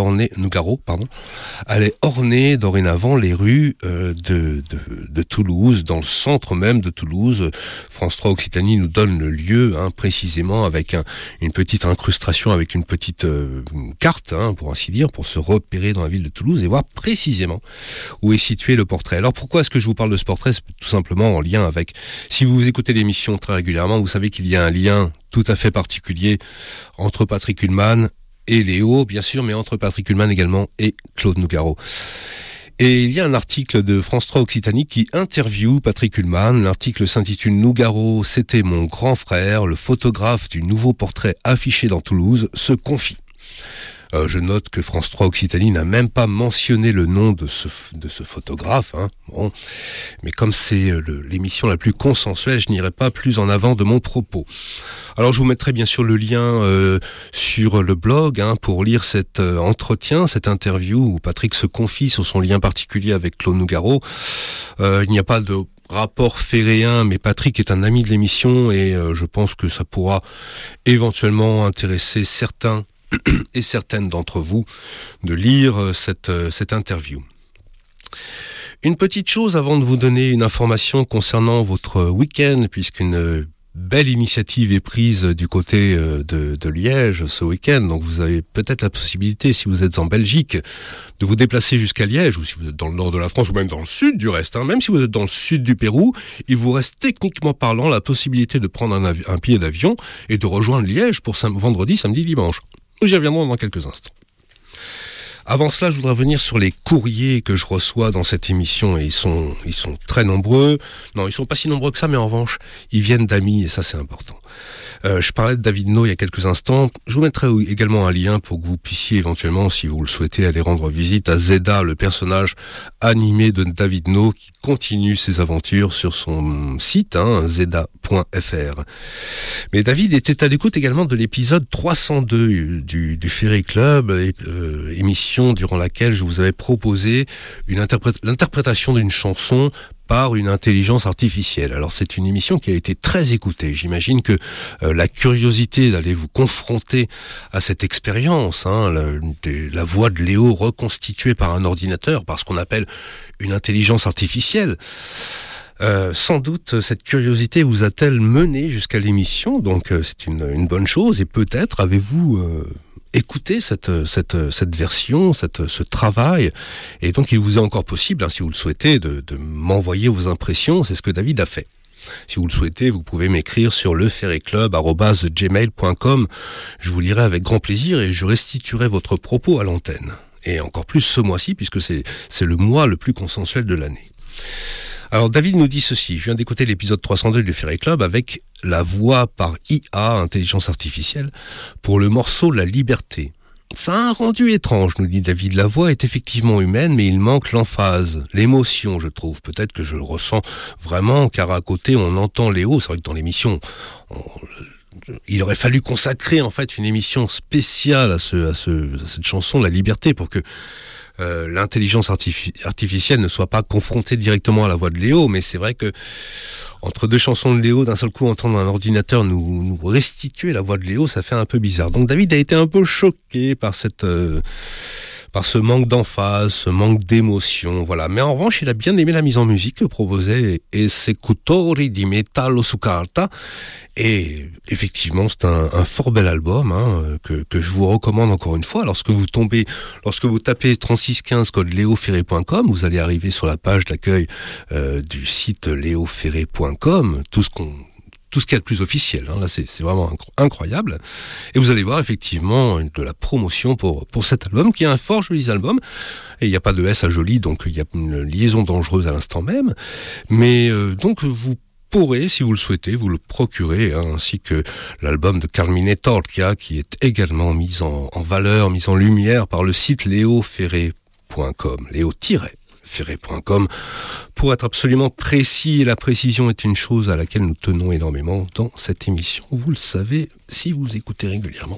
orner dorénavant les rues de Toulouse, dans le centre même de Toulouse. France 3 Occitanie nous donne le lieu précisément avec une petite incrustation, avec une petite carte, pour ainsi dire, pour se repérer dans la ville de Toulouse et voir précisément où est situé le portrait. Alors pourquoi est-ce que je vous parle de ce portrait ? C'est tout simplement en lien avec, si vous écoutez l'émission très régulièrement, vous savez qu'il y a un lien tout à fait particulier entre Patrick Ullmann et Léo, bien sûr, mais entre Patrick Ullmann également et Claude Nougaro. Et il y a un article de France 3 Occitanie qui interviewe Patrick Ullmann. L'article s'intitule « Nougaro, c'était mon grand frère ». Le photographe du nouveau portrait affiché dans Toulouse se confie. Je note que France 3 Occitanie n'a même pas mentionné le nom de ce photographe. Bon. Mais comme c'est l'émission la plus consensuelle, je n'irai pas plus en avant de mon propos. Alors je vous mettrai bien sûr le lien sur le blog pour lire cet entretien, cette interview où Patrick se confie sur son lien particulier avec Claude Nougaro. Il n'y a pas de rapport ferréen, mais Patrick est un ami de l'émission et je pense que ça pourra éventuellement intéresser certains et certaines d'entre vous de lire cette interview. Une petite chose avant de vous donner une information concernant votre week-end, puisqu'une belle initiative est prise du côté de Liège ce week-end. Donc vous avez peut-être la possibilité, si vous êtes en Belgique, de vous déplacer jusqu'à Liège, ou si vous êtes dans le nord de la France, ou même dans le sud du reste. Même si vous êtes dans le sud du Pérou, il vous reste techniquement parlant la possibilité de prendre un billet d'avion et de rejoindre Liège pour vendredi, samedi, dimanche. Nous y reviendrons dans quelques instants. Avant cela, je voudrais revenir sur les courriers que je reçois dans cette émission, et ils sont très nombreux. Non, ils sont pas si nombreux que ça, mais en revanche, ils viennent d'amis, et ça c'est important. Je parlais de David No il y a quelques instants. Je vous mettrai également un lien pour que vous puissiez éventuellement, si vous le souhaitez, aller rendre visite à Zeda, le personnage animé de David No qui continue ses aventures sur son site, zeda.fr. Mais David était à l'écoute également de l'épisode 302 du Ferry Club, émission durant laquelle je vous avais proposé l'interprétation d'une chanson par une intelligence artificielle. Alors c'est une émission qui a été très écoutée. J'imagine que la curiosité d'aller vous confronter à cette expérience, la voix de Léo reconstituée par un ordinateur, par ce qu'on appelle une intelligence artificielle, sans doute cette curiosité vous a-t-elle mené jusqu'à l'émission, donc c'est une bonne chose, et peut-être avez-vous écoutez cette version, ce travail, et donc il vous est encore possible, si vous le souhaitez, de m'envoyer vos impressions. C'est ce que David a fait. Si vous le souhaitez, vous pouvez m'écrire sur leferryclub@gmail.com. Je vous lirai avec grand plaisir et je restituerai votre propos à l'antenne. Et encore plus ce mois-ci, puisque c'est le mois le plus consensuel de l'année. Alors David nous dit ceci, je viens d'écouter l'épisode 302 du Ferry Club avec la voix par IA, intelligence artificielle, pour le morceau La Liberté. Ça a un rendu étrange, nous dit David. La voix est effectivement humaine, mais il manque l'emphase, l'émotion, je trouve. Peut-être que je le ressens vraiment, car à côté, on entend Léo. C'est vrai que dans l'émission, il aurait fallu consacrer en fait une émission spéciale à cette chanson, La Liberté, pour que l'intelligence artificielle ne soit pas confrontée directement à la voix de Léo. Mais c'est vrai que entre deux chansons de Léo, d'un seul coup entendre un ordinateur nous restituer la voix de Léo, ça fait un peu bizarre. Donc David a été un peu choqué par par ce manque d'emphase, ce manque d'émotion, voilà. Mais en revanche, il a bien aimé la mise en musique que proposait Esecutori di Metallo su Carta. Et effectivement, c'est un fort bel album que je vous recommande encore une fois. Lorsque vous tapez 3615 code leoferré.com, vous allez arriver sur la page d'accueil du site leoferré.com, tout ce qu'il y a de plus officiel, là c'est vraiment incroyable. Et vous allez voir effectivement de la promotion pour cet album, qui est un fort joli album. Et il n'y a pas de S à joli, donc il y a une liaison dangereuse à l'instant même. Mais donc vous pourrez, si vous le souhaitez, vous le procurer, ainsi que l'album de Carmine Torchia, qui est également mis en valeur, mis en lumière par le site leoferré.com, Leo-Ferré.com, pour être absolument précis, et la précision est une chose à laquelle nous tenons énormément dans cette émission. Vous le savez, si vous écoutez régulièrement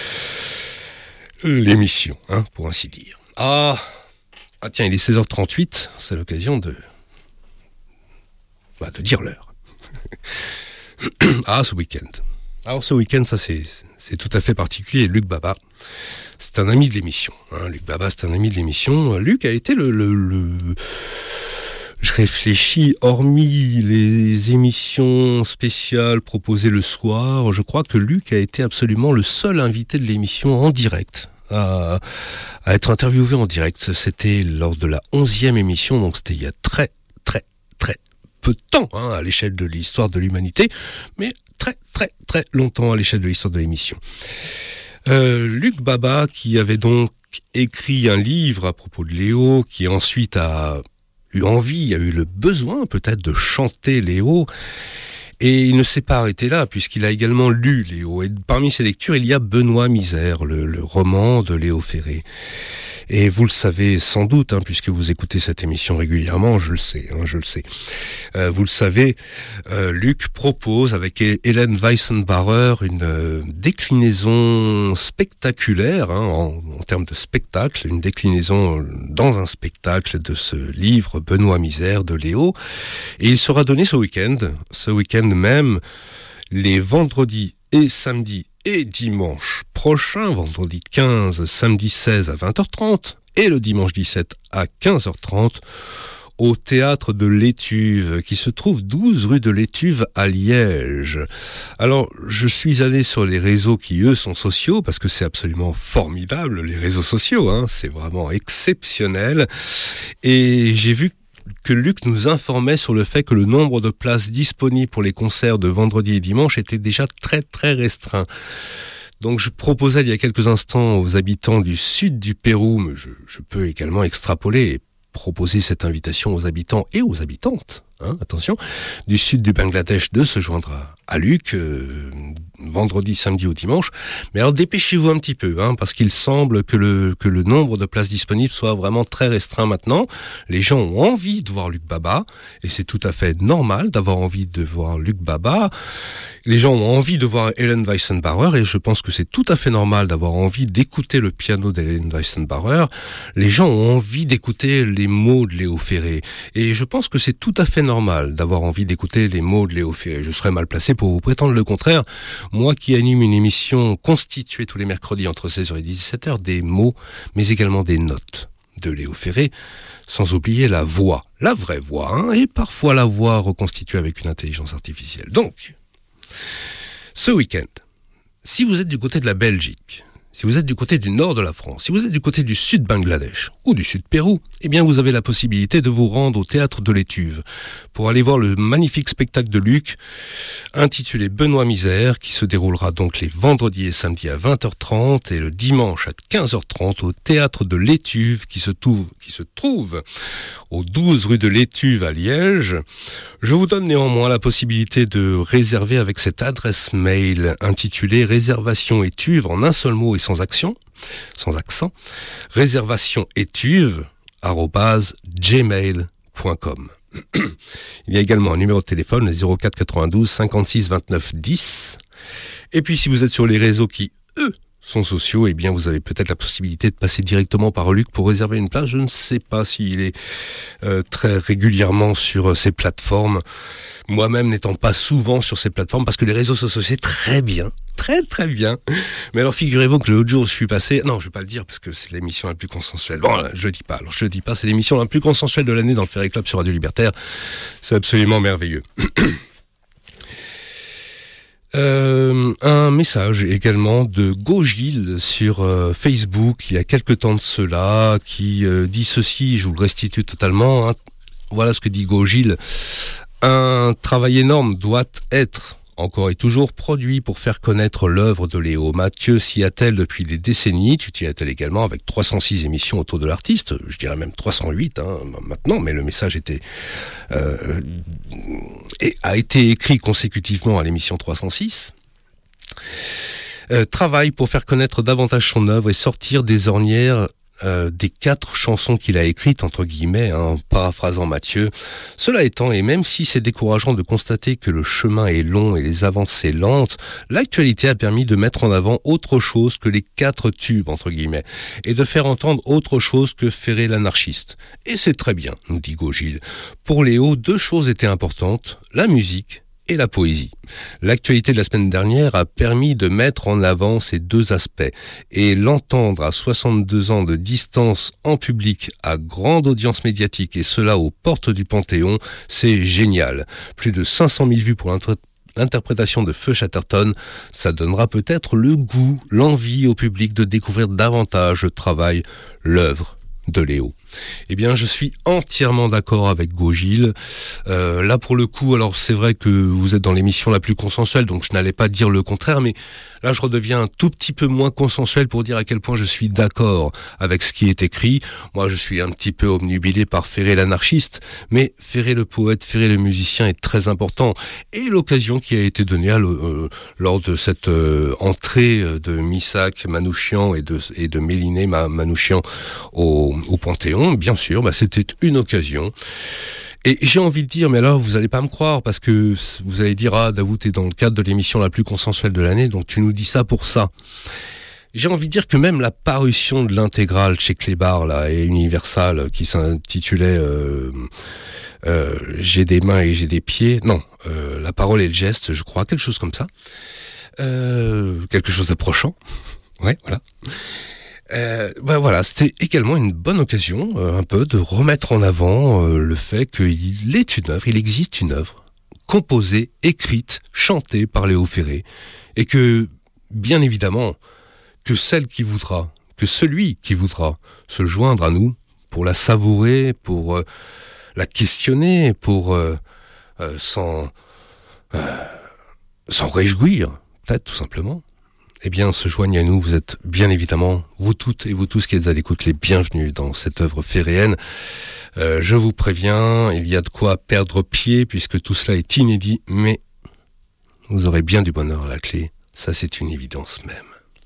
l'émission, pour ainsi dire. Ah tiens, il est 16h38, c'est l'occasion de dire l'heure. Ce week-end. Alors ce week-end, ça c'est tout à fait particulier. Luc Baba, c'est un ami de l'émission. Luc Baba, c'est un ami de l'émission. Luc a été Je réfléchis, hormis les émissions spéciales proposées le soir, je crois que Luc a été absolument le seul invité de l'émission en direct, à être interviewé en direct. C'était lors de la 11e émission, donc c'était il y a très peu de temps à l'échelle de l'histoire de l'humanité, mais très longtemps à l'échelle de l'histoire de l'émission. Luc Baba, qui avait donc écrit un livre à propos de Léo, qui ensuite a eu le besoin peut-être de chanter Léo, et il ne s'est pas arrêté là, puisqu'il a également lu Léo, et parmi ses lectures, il y a Benoît Misère, le roman de Léo Ferré. Et vous le savez sans doute, puisque vous écoutez cette émission régulièrement, je le sais. Vous le savez, Luc propose avec Hélène Weissenbacher une déclinaison spectaculaire, en termes de spectacle, une déclinaison dans un spectacle de ce livre Benoît Misère de Léo. Et il sera donné ce week-end même, les vendredis et samedis et dimanche prochain, vendredi 15, samedi 16 à 20h30 et le dimanche 17 à 15h30 au théâtre de l'Étuve, qui se trouve 12 rue de l'Étuve à Liège. Alors, je suis allé sur les réseaux qui, eux, sont sociaux, parce que c'est absolument formidable, les réseaux sociaux, c'est vraiment exceptionnel. Et j'ai vu que Luc nous informait sur le fait que le nombre de places disponibles pour les concerts de vendredi et dimanche était déjà très restreint. Donc je proposais il y a quelques instants aux habitants du sud du Pérou, mais je peux également extrapoler et proposer cette invitation aux habitants et aux habitantes, attention, du sud du Bangladesh de se joindre à Luc, vendredi, samedi ou dimanche. Mais alors dépêchez-vous un petit peu, parce qu'il semble que le nombre de places disponibles soit vraiment très restreint maintenant. Les gens ont envie de voir Luc Baba, et c'est tout à fait normal d'avoir envie de voir Luc Baba. Les gens ont envie de voir Helen Weissenbauer, et je pense que c'est tout à fait normal d'avoir envie d'écouter le piano d'Helen Weissenbauer. Les gens ont envie d'écouter les mots de Léo Ferré, et je pense que c'est tout à fait normal d'avoir envie d'écouter les mots de Léo Ferré. Je serais mal placé pour vous prétendre le contraire. Moi qui anime une émission constituée tous les mercredis entre 16h et 17h des mots, mais également des notes de Léo Ferré, sans oublier la voix, la vraie voix, et parfois la voix reconstituée avec une intelligence artificielle. Donc, ce week-end, si vous êtes du côté de la Belgique, si vous êtes du côté du nord de la France, si vous êtes du côté du sud Bangladesh ou du sud Pérou, eh bien vous avez la possibilité de vous rendre au théâtre de l'Étuve pour aller voir le magnifique spectacle de Luc intitulé Benoît Misère, qui se déroulera donc les vendredis et samedis à 20h30 et le dimanche à 15h30 au théâtre de l'Étuve qui se trouve au 12 rue de l'Étuve à Liège. Je vous donne néanmoins la possibilité de réserver avec cette adresse mail intitulée réservation Étuve en un seul mot et sans accent, réservationétuve@gmail.com. Il y a également un numéro de téléphone, le 04 92 56 29 10. Et puis si vous êtes sur les réseaux qui, eux, sont sociaux, eh bien vous avez peut-être la possibilité de passer directement par Luc pour réserver une place. Je ne sais pas s'il est très régulièrement sur ces plateformes. Moi-même n'étant pas souvent sur ces plateformes, parce que les réseaux sociaux, c'est très bien. Très très bien. Mais alors figurez-vous que l'autre jour je suis passé, non je vais pas le dire parce que c'est l'émission la plus consensuelle. Bon, je le dis pas, c'est l'émission la plus consensuelle de l'année dans le Ferry Club sur Radio Libertaire. C'est absolument merveilleux. Un message également de Gogil sur Facebook il y a quelque temps de cela qui dit ceci, je vous le restitue totalement. Voilà ce que dit Gogil. Un travail énorme doit être encore et toujours produit pour faire connaître l'œuvre de Léo. Mathieu s'y attelle depuis des décennies, tu t'y attelles également avec 306 émissions autour de l'artiste, je dirais même 308 maintenant, mais le message a été écrit consécutivement à l'émission 306. Travaille pour faire connaître davantage son œuvre et sortir des ornières des 4 chansons qu'il a écrites, entre guillemets, en paraphrasant Mathieu. Cela étant, et même si c'est décourageant de constater que le chemin est long et les avancées lentes, l'actualité a permis de mettre en avant autre chose que les 4 tubes, entre guillemets, et de faire entendre autre chose que Ferré l'anarchiste. Et c'est très bien, nous dit Gogil. Pour Léo, 2 choses étaient importantes, la musique et la poésie. L'actualité de la semaine dernière a permis de mettre en avant ces 2 aspects, et l'entendre à 62 ans de distance en public à grande audience médiatique, et cela aux portes du Panthéon, c'est génial. Plus de 500 000 vues pour l'interprétation de Feu Chatterton, ça donnera peut-être le goût, l'envie au public de découvrir davantage le travail, l'œuvre de Léo. Eh bien, je suis entièrement d'accord avec Gogil. Là, pour le coup, alors c'est vrai que vous êtes dans l'émission la plus consensuelle, donc je n'allais pas dire le contraire, mais là, je redeviens un tout petit peu moins consensuel pour dire à quel point je suis d'accord avec ce qui est écrit. Moi, je suis un petit peu obnubilé par Ferré l'anarchiste, mais Ferré le poète, Ferré le musicien est très important. Et l'occasion qui a été donnée lors de cette entrée de Missak Manouchian et de Méliné Manouchian au Panthéon, bien sûr, c'était une occasion. Et j'ai envie de dire, mais là, vous allez pas me croire, parce que vous allez dire, Davout, t'es dans le cadre de l'émission la plus consensuelle de l'année, donc tu nous dis ça pour ça. J'ai envie de dire que même la parution de l'intégrale chez Clébar, là, et Universal, qui s'intitulait J'ai des mains et j'ai des pieds, non, la parole et le geste, je crois, quelque chose comme ça. Quelque chose d'approchant. Ouais, voilà. Voilà, c'était également une bonne occasion, un peu, de remettre en avant le fait qu'il existe une œuvre composée, écrite, chantée par Léo Ferré, et que, bien évidemment, que celui qui voudra se joindre à nous pour la savourer, pour la questionner, pour s'en réjouir, peut-être tout simplement, eh bien, se joignent à nous. Vous êtes bien évidemment, vous toutes et vous tous qui êtes à l'écoute, les bienvenus dans cette œuvre féréenne. Je vous préviens, il y a de quoi perdre pied puisque tout cela est inédit, mais vous aurez bien du bonheur à la clé. Ça, c'est une évidence même.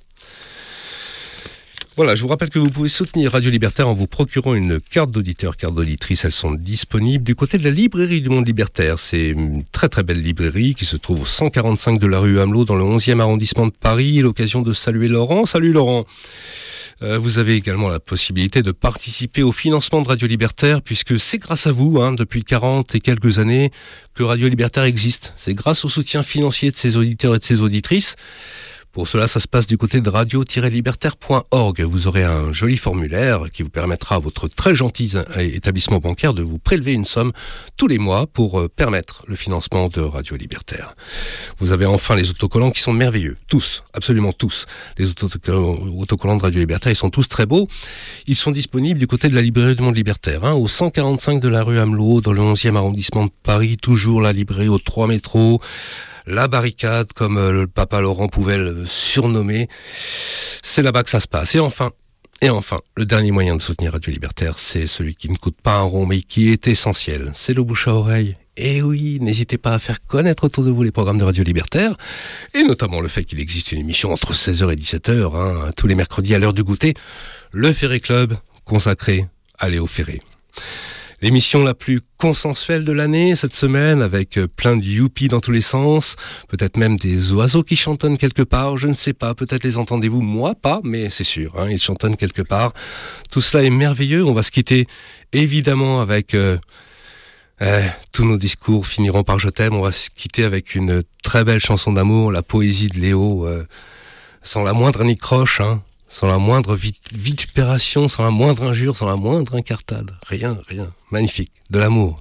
Voilà, je vous rappelle que vous pouvez soutenir Radio Libertaire en vous procurant une carte d'auditeur, carte d'auditrice. Elles sont disponibles du côté de la librairie du Monde Libertaire. C'est une très très belle librairie qui se trouve au 145 de la rue Amelot dans le 11e arrondissement de Paris. L'occasion de saluer Laurent. Salut Laurent. Vous avez également la possibilité de participer au financement de Radio Libertaire puisque c'est grâce à vous, depuis 40 et quelques années, que Radio Libertaire existe. C'est grâce au soutien financier de ses auditeurs et de ses auditrices. Pour cela, ça se passe du côté de radio-libertaire.org. Vous aurez un joli formulaire qui vous permettra à votre très gentil établissement bancaire de vous prélever une somme tous les mois pour permettre le financement de Radio Libertaire. Vous avez enfin les autocollants qui sont merveilleux. Tous, absolument tous. Les autocollants de Radio Libertaire, ils sont tous très beaux. Ils sont disponibles du côté de la librairie du Monde Libertaire, au 145 de la rue Amelot, dans le 11e arrondissement de Paris. Toujours la librairie aux 3 métros. La barricade, comme le papa Laurent pouvait le surnommer, c'est là-bas que ça se passe. Et enfin, le dernier moyen de soutenir Radio Libertaire, c'est celui qui ne coûte pas un rond, mais qui est essentiel. C'est le bouche à oreille. Et oui, n'hésitez pas à faire connaître autour de vous les programmes de Radio Libertaire, et notamment le fait qu'il existe une émission entre 16h et 17h, tous les mercredis à l'heure du goûter, le Ferré Club, consacré à Léo Ferré. L'émission la plus consensuelle de l'année cette semaine, avec plein de youpi dans tous les sens, peut-être même des oiseaux qui chantonnent quelque part, je ne sais pas, peut-être les entendez-vous, moi pas, mais c'est sûr, ils chantonnent quelque part. Tout cela est merveilleux, on va se quitter évidemment avec... tous nos discours finiront par je t'aime, on va se quitter avec une très belle chanson d'amour, la poésie de Léo, sans la moindre anicroche, sans la moindre vitupération, sans la moindre injure, sans la moindre incartade. Rien. Magnifique. De l'amour.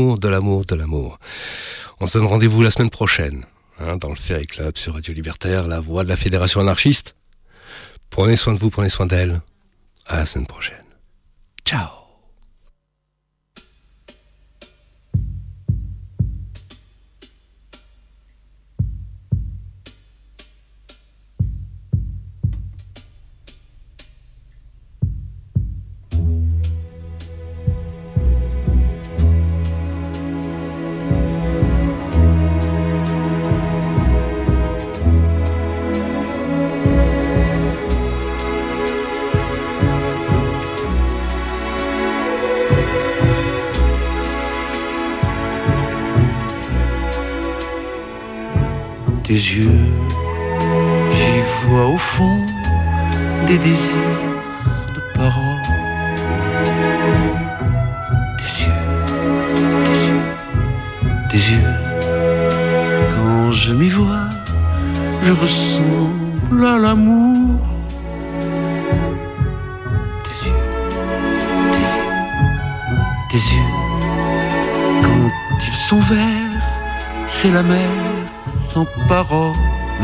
On se donne rendez-vous la semaine prochaine, dans le Ferré Club sur Radio Libertaire, la voix de la Fédération anarchiste. Prenez soin de vous, prenez soin d'elle. À la semaine prochaine. Ciao. Tes yeux, j'y vois au fond des désirs de parole. Tes yeux, quand je m'y vois, je ressemble à l'amour. Tes yeux, quand ils sont verts, c'est la mer sans parole.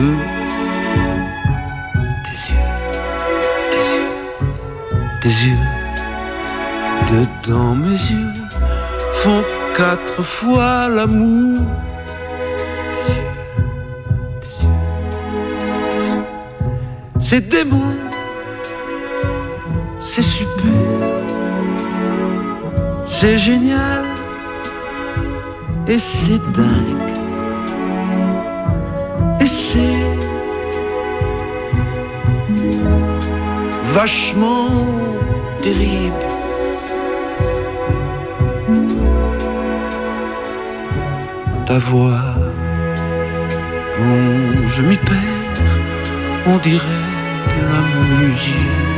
Tes yeux, dedans mes yeux, font 4 fois l'amour. C'est démon, c'est super, c'est génial et c'est dingue. Et c'est vachement terrible. Ta voix, quand je m'y perds, on dirait la musique.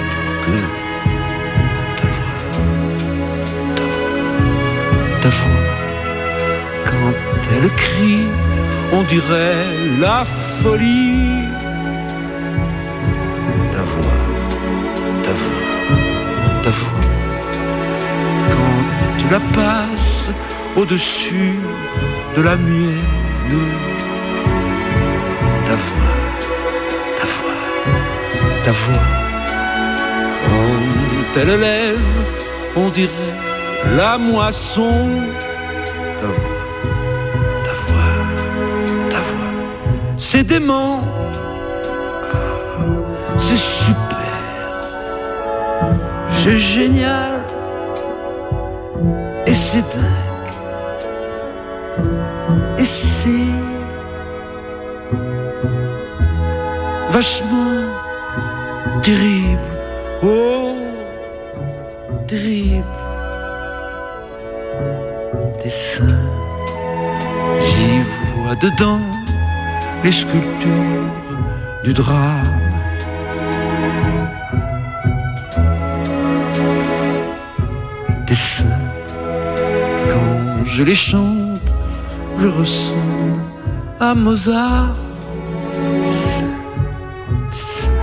Ta voix, quand elle crie, on dirait la folie. Ta voix, quand tu la passes au-dessus de la mienne. Ta voix, quand elle lève, on dirait la moisson. Ta voix, c'est dément, c'est super, c'est génial, et c'est dingue, et c'est vachement terrible, oh, terrible. Des seins, j'y vois dedans les sculptures du drame. Des seins, quand je les chante, je ressemble à Mozart. Des seins, des seins,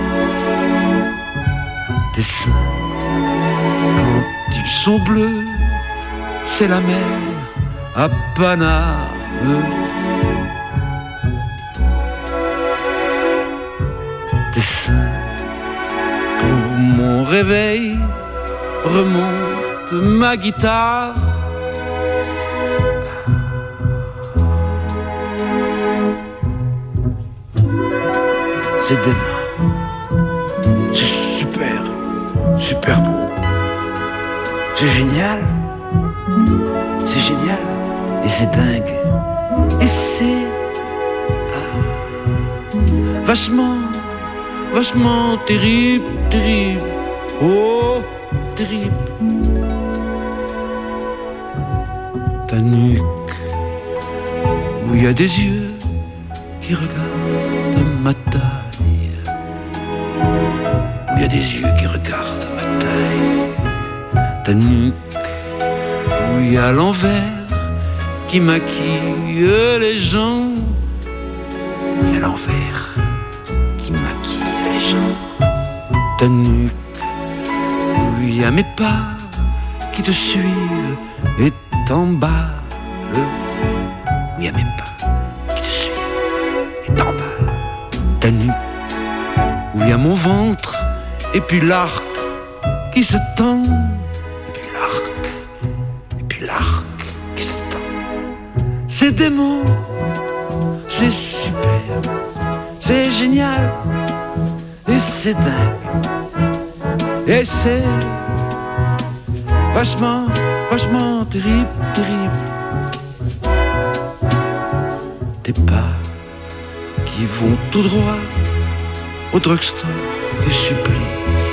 des seins, quand ils sont bleus, c'est la mer à Paname. Des seins, pour mon réveil, remonte ma guitare. C'est des mains, c'est super, super beau, c'est génial. C'est génial, et c'est dingue, et c'est vachement, vachement terrible, terrible, oh, terrible. Ta nuque, où il y a des yeux qui regardent ma taille, où il y a des yeux qui regardent ma taille, ta nuque, où il y a l'envers qui maquille les gens, où il y a l'envers qui maquille les gens, ta nuque, où il y a mes pas qui te suivent et t'emballent, où il y a mes pas qui te suivent et t'emballent, ta nuque, où il y a mon ventre et puis l'arc qui se tend. C'est dément, c'est super, c'est génial, et c'est dingue, et c'est vachement, vachement terrible, terrible. Des pas qui vont tout droit au drugstore des supplices.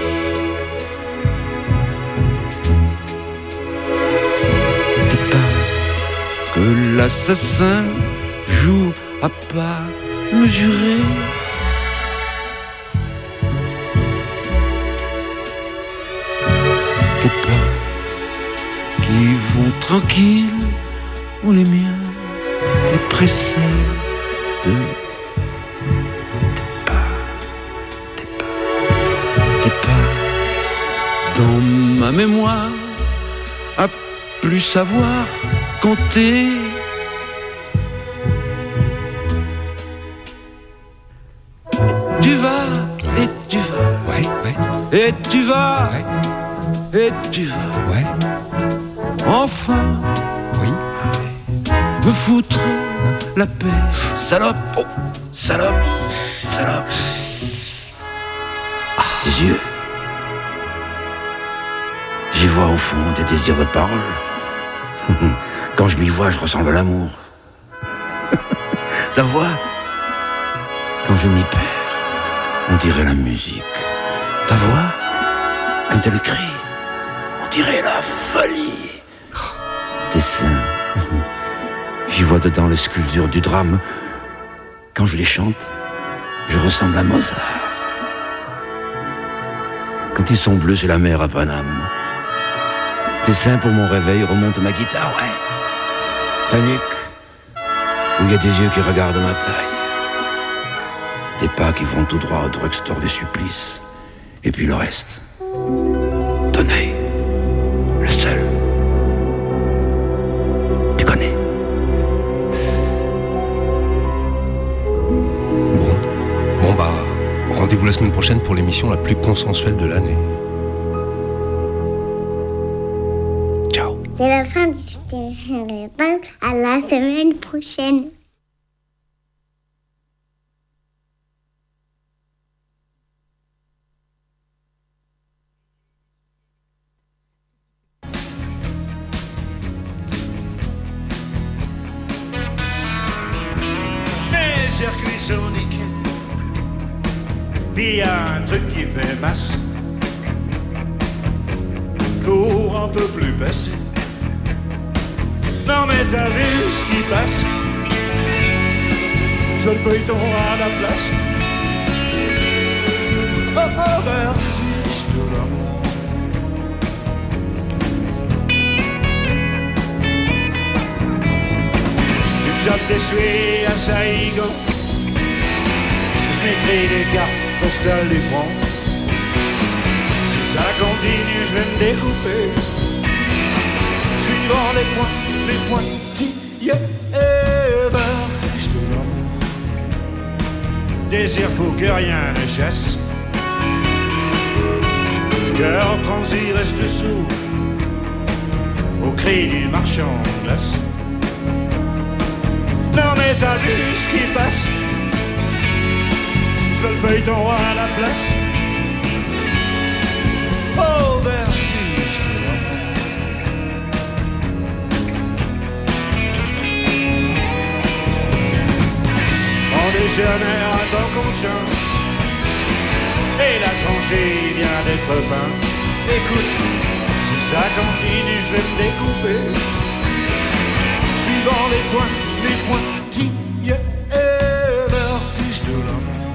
Des pas que l'assassin joue à pas mesurés. Des pas qui vont tranquilles où les miens les pressés de des pas dans ma mémoire à plus savoir compter. Tu vas et tu vas, Ouais. et tu vas, Ouais. et tu vas, Ouais. enfin, Oui. me foutre la paix, salope, oh, salope, salope. Tes yeux, j'y vois au fond des désirs de parole. Quand je m'y vois, je ressemble à l'amour. Ta voix, quand je m'y perds, on dirait la musique. Ta voix, quand elle crie, on dirait la folie. Tes seins, j'y vois dedans les sculptures du drame. Quand je les chante, je ressemble à Mozart. Quand ils sont bleus, c'est la mer à Paname. Tes seins pour mon réveil remontent ma guitare, ouais. Ta nuque, où il y a des yeux qui regardent ma taille. Des pas qui vont tout droit au drugstore des supplices. Et puis le reste, ton œil, le seul. Tu connais. Bon bah, rendez-vous la semaine prochaine pour l'émission la plus consensuelle de l'année. Ciao. C'est la fin du stéréotype. À la semaine prochaine. sonique. Puis y a un truc qui fait masse. Cours un peu plus passé. Non mais t'as vu ce qui passe? Je le feuilleton à la place. Oh, oh, vertige de l'amour. Du job d'essuie à Saïgon, je m'écris des cartes postales du front. Si ça continue, je vais me découper, suivant les pointillés. Vertige de l'amour. Désir fou que rien ne chasse. Cœur transi reste sourd au cri du marchand de glace. Non mais t'as vu ce qui passe? Je veux le feuilleton à la place. Oh, vertige de l'amour. On déjeunait à temps qu'on chante et la tranchée vient d'être peinte. Écoute, si ça continue, je vais me découper, suivant les pointillés. Vertige de l'amour.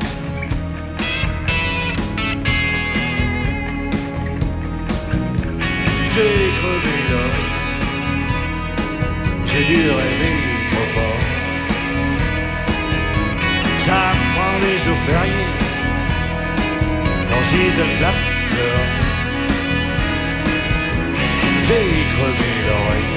J'ai crevé l'œil, j'ai dû rêver trop fort. Ça me prend les jours fériés quand j'ai de clap dehors. J'ai crevé l'oreille.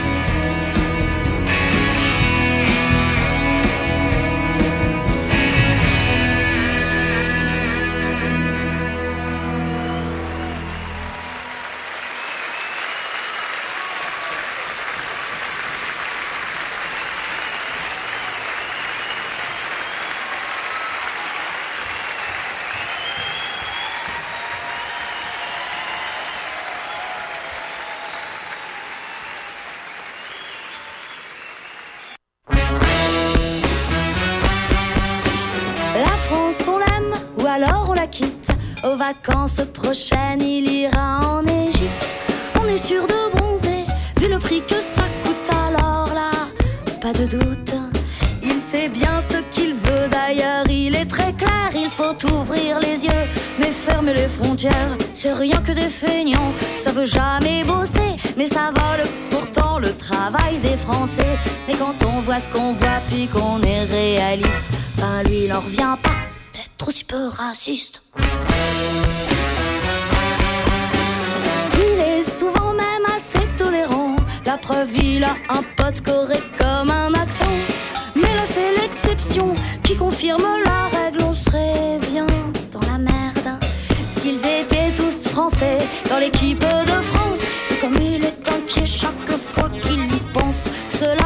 Aux vacances prochaines, il ira en Égypte. On est sûr de bronzer, vu le prix que ça coûte. Alors là, pas de doute, il sait bien ce qu'il veut. D'ailleurs, il est très clair, il faut ouvrir les yeux, mais fermer les frontières, c'est rien que des feignants. Ça veut jamais bosser, mais ça vole pourtant le travail des Français. Mais quand on voit ce qu'on voit, puis qu'on est réaliste, ben lui, il en revient pas d'être aussi peu raciste. Il est souvent même assez tolérant. La preuve, il a un pote correct comme un accent. Mais là, c'est l'exception qui confirme la règle. On serait bien dans la merde s'ils étaient tous français dans l'équipe de France. Et comme il est inquiet chaque fois qu'il y pense, cela...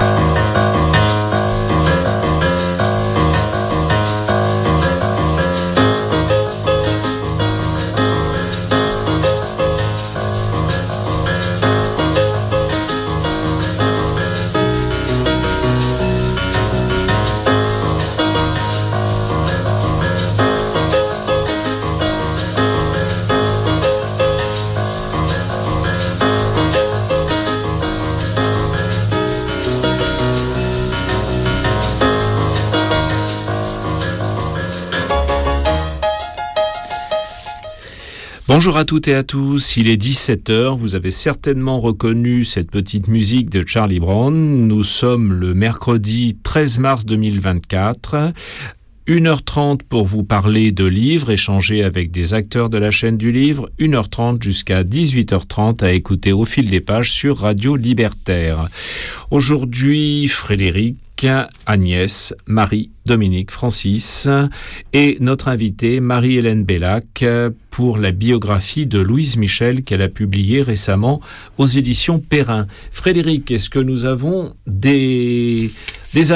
Bonjour à toutes et à tous, il est 17h, vous avez certainement reconnu cette petite musique de Charlie Brown. Nous sommes le mercredi 13 mars 2024. 1h30 pour vous parler de livres, échanger avec des acteurs de la chaîne du livre, 1h30 jusqu'à 18h30 à écouter au fil des pages sur Radio Libertaire. Aujourd'hui, Frédéric, Agnès, Marie, Dominique, Francis et notre invitée Marie-Hélène Bellac pour la biographie de Louise Michel qu'elle a publiée récemment aux éditions Perrin. Frédéric, est-ce que nous avons des annonces ?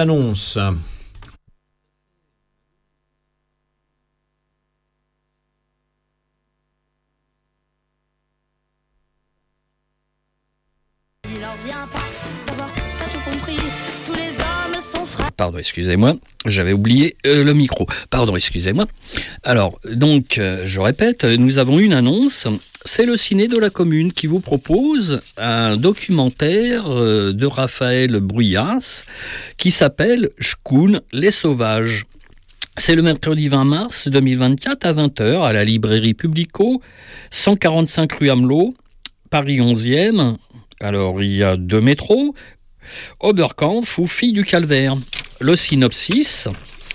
Il en vient pas d'avoir tout compris. Tous les hommes sont frères. pardon, excusez-moi, j'avais oublié le micro. Pardon, excusez-moi. Alors, donc, je répète, nous avons une annonce. C'est le Ciné de la Commune qui vous propose un documentaire de Raphaël Bruyas qui s'appelle Shkoun, les sauvages. C'est le mercredi 20 mars 2024 à 20h à la librairie Publico, 145 rue Amelot, Paris 11e. Alors, il y a 2 métros, Oberkampf ou Filles du Calvaire. Le synopsis,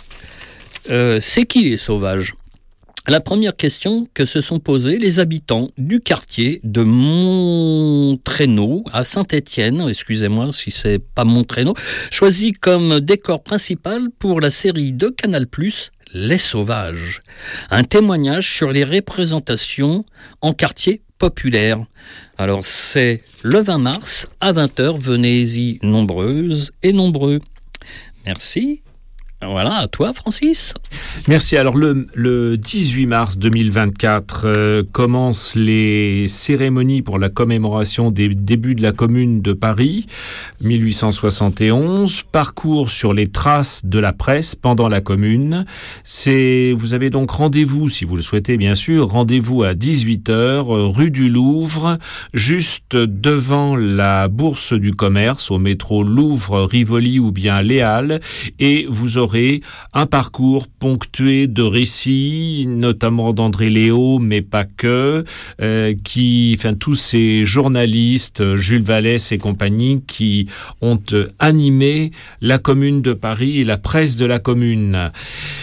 c'est qui les sauvages ? La première question que se sont posées les habitants du quartier de Montrénaud à Saint-Étienne, excusez-moi si c'est pas Montrénaud, choisi comme décor principal pour la série de Canal+, Les Sauvages. Un témoignage sur les représentations en quartier populaire. Alors c'est le 20 mars à 20h, venez-y nombreuses et nombreux. Merci. Voilà, à toi Francis. Merci. Alors le 18 mars 2024 commencent les cérémonies pour la commémoration des débuts de la Commune de Paris, 1871. Parcours sur les traces de la presse pendant la Commune. Vous avez donc rendez-vous, si vous le souhaitez bien sûr, rendez-vous à 18h, rue du Louvre, juste devant la Bourse du Commerce, au métro Louvre, Rivoli ou bien Les Halles, et vous aurez un parcours ponctué de récits, notamment d'André Léo, mais pas que, tous ces journalistes, Jules Vallès et compagnie, qui ont animé la Commune de Paris et la presse de la Commune.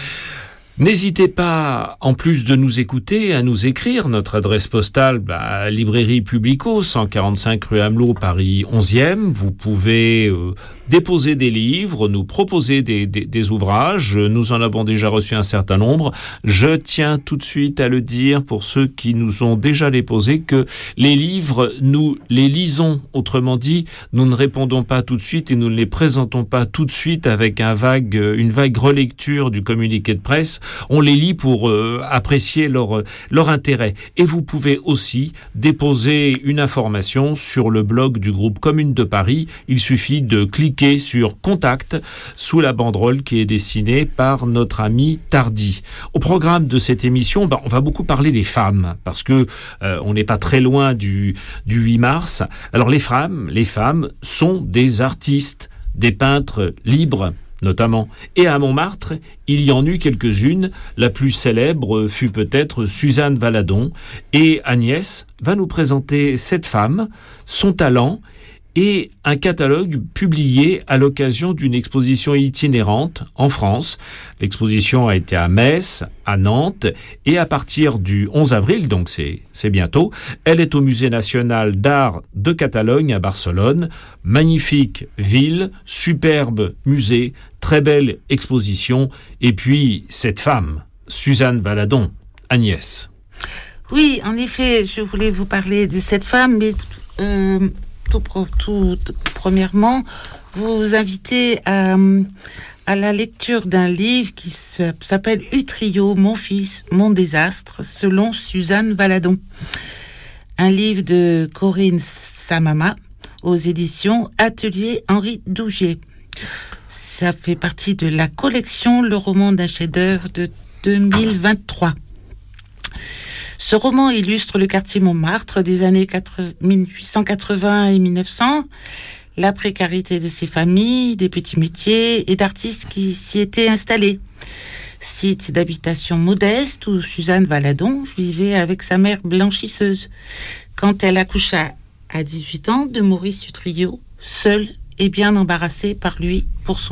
N'hésitez pas, en plus de nous écouter, à nous écrire. Notre adresse postale, librairie Publico, 145 rue Amelot, Paris 11e. Vous pouvez déposer des livres, nous proposer des ouvrages. Nous en avons déjà reçu un certain nombre. Je tiens tout de suite à le dire pour ceux qui nous ont déjà déposé que les livres, nous les lisons. Autrement dit, nous ne répondons pas tout de suite et nous ne les présentons pas tout de suite avec une vague relecture du communiqué de presse. On les lit pour apprécier leur intérêt. Et vous pouvez aussi déposer une information sur le blog du groupe Commune de Paris. Il suffit de cliquer sur Contact sous la banderole qui est dessinée par notre ami Tardy. Au programme de cette émission, on va beaucoup parler des femmes parce que on n'est pas très loin du 8 mars. Alors les femmes sont des artistes, des peintres libres notamment. Et à Montmartre, il y en eut quelques-unes. La plus célèbre fut peut-être Suzanne Valadon. Et Agnès va nous présenter cette femme, son talent et un catalogue publié à l'occasion d'une exposition itinérante en France. L'exposition a été à Metz, à Nantes, et à partir du 11 avril, donc c'est bientôt, elle est au Musée national d'art de Catalogne à Barcelone. Magnifique ville, superbe musée, très belle exposition, et puis cette femme, Suzanne Valadon, Agnès. Oui, en effet, je voulais vous parler de cette femme, mais tout premièrement, vous inviter à la lecture d'un livre qui s'appelle Utrio, mon fils, mon désastre, selon Suzanne Valadon. Un livre de Corinne Samama aux éditions Atelier Henri Dougier. Ça fait partie de la collection Le roman d'un chef-d'œuvre de 2023. Ce roman illustre le quartier Montmartre des années 1880 et 1900, la précarité de ses familles, des petits métiers et d'artistes qui s'y étaient installés. Site d'habitation modeste où Suzanne Valadon vivait avec sa mère blanchisseuse, quand elle accoucha à 18 ans de Maurice Utrio, seul et bien embarrassé par lui pour son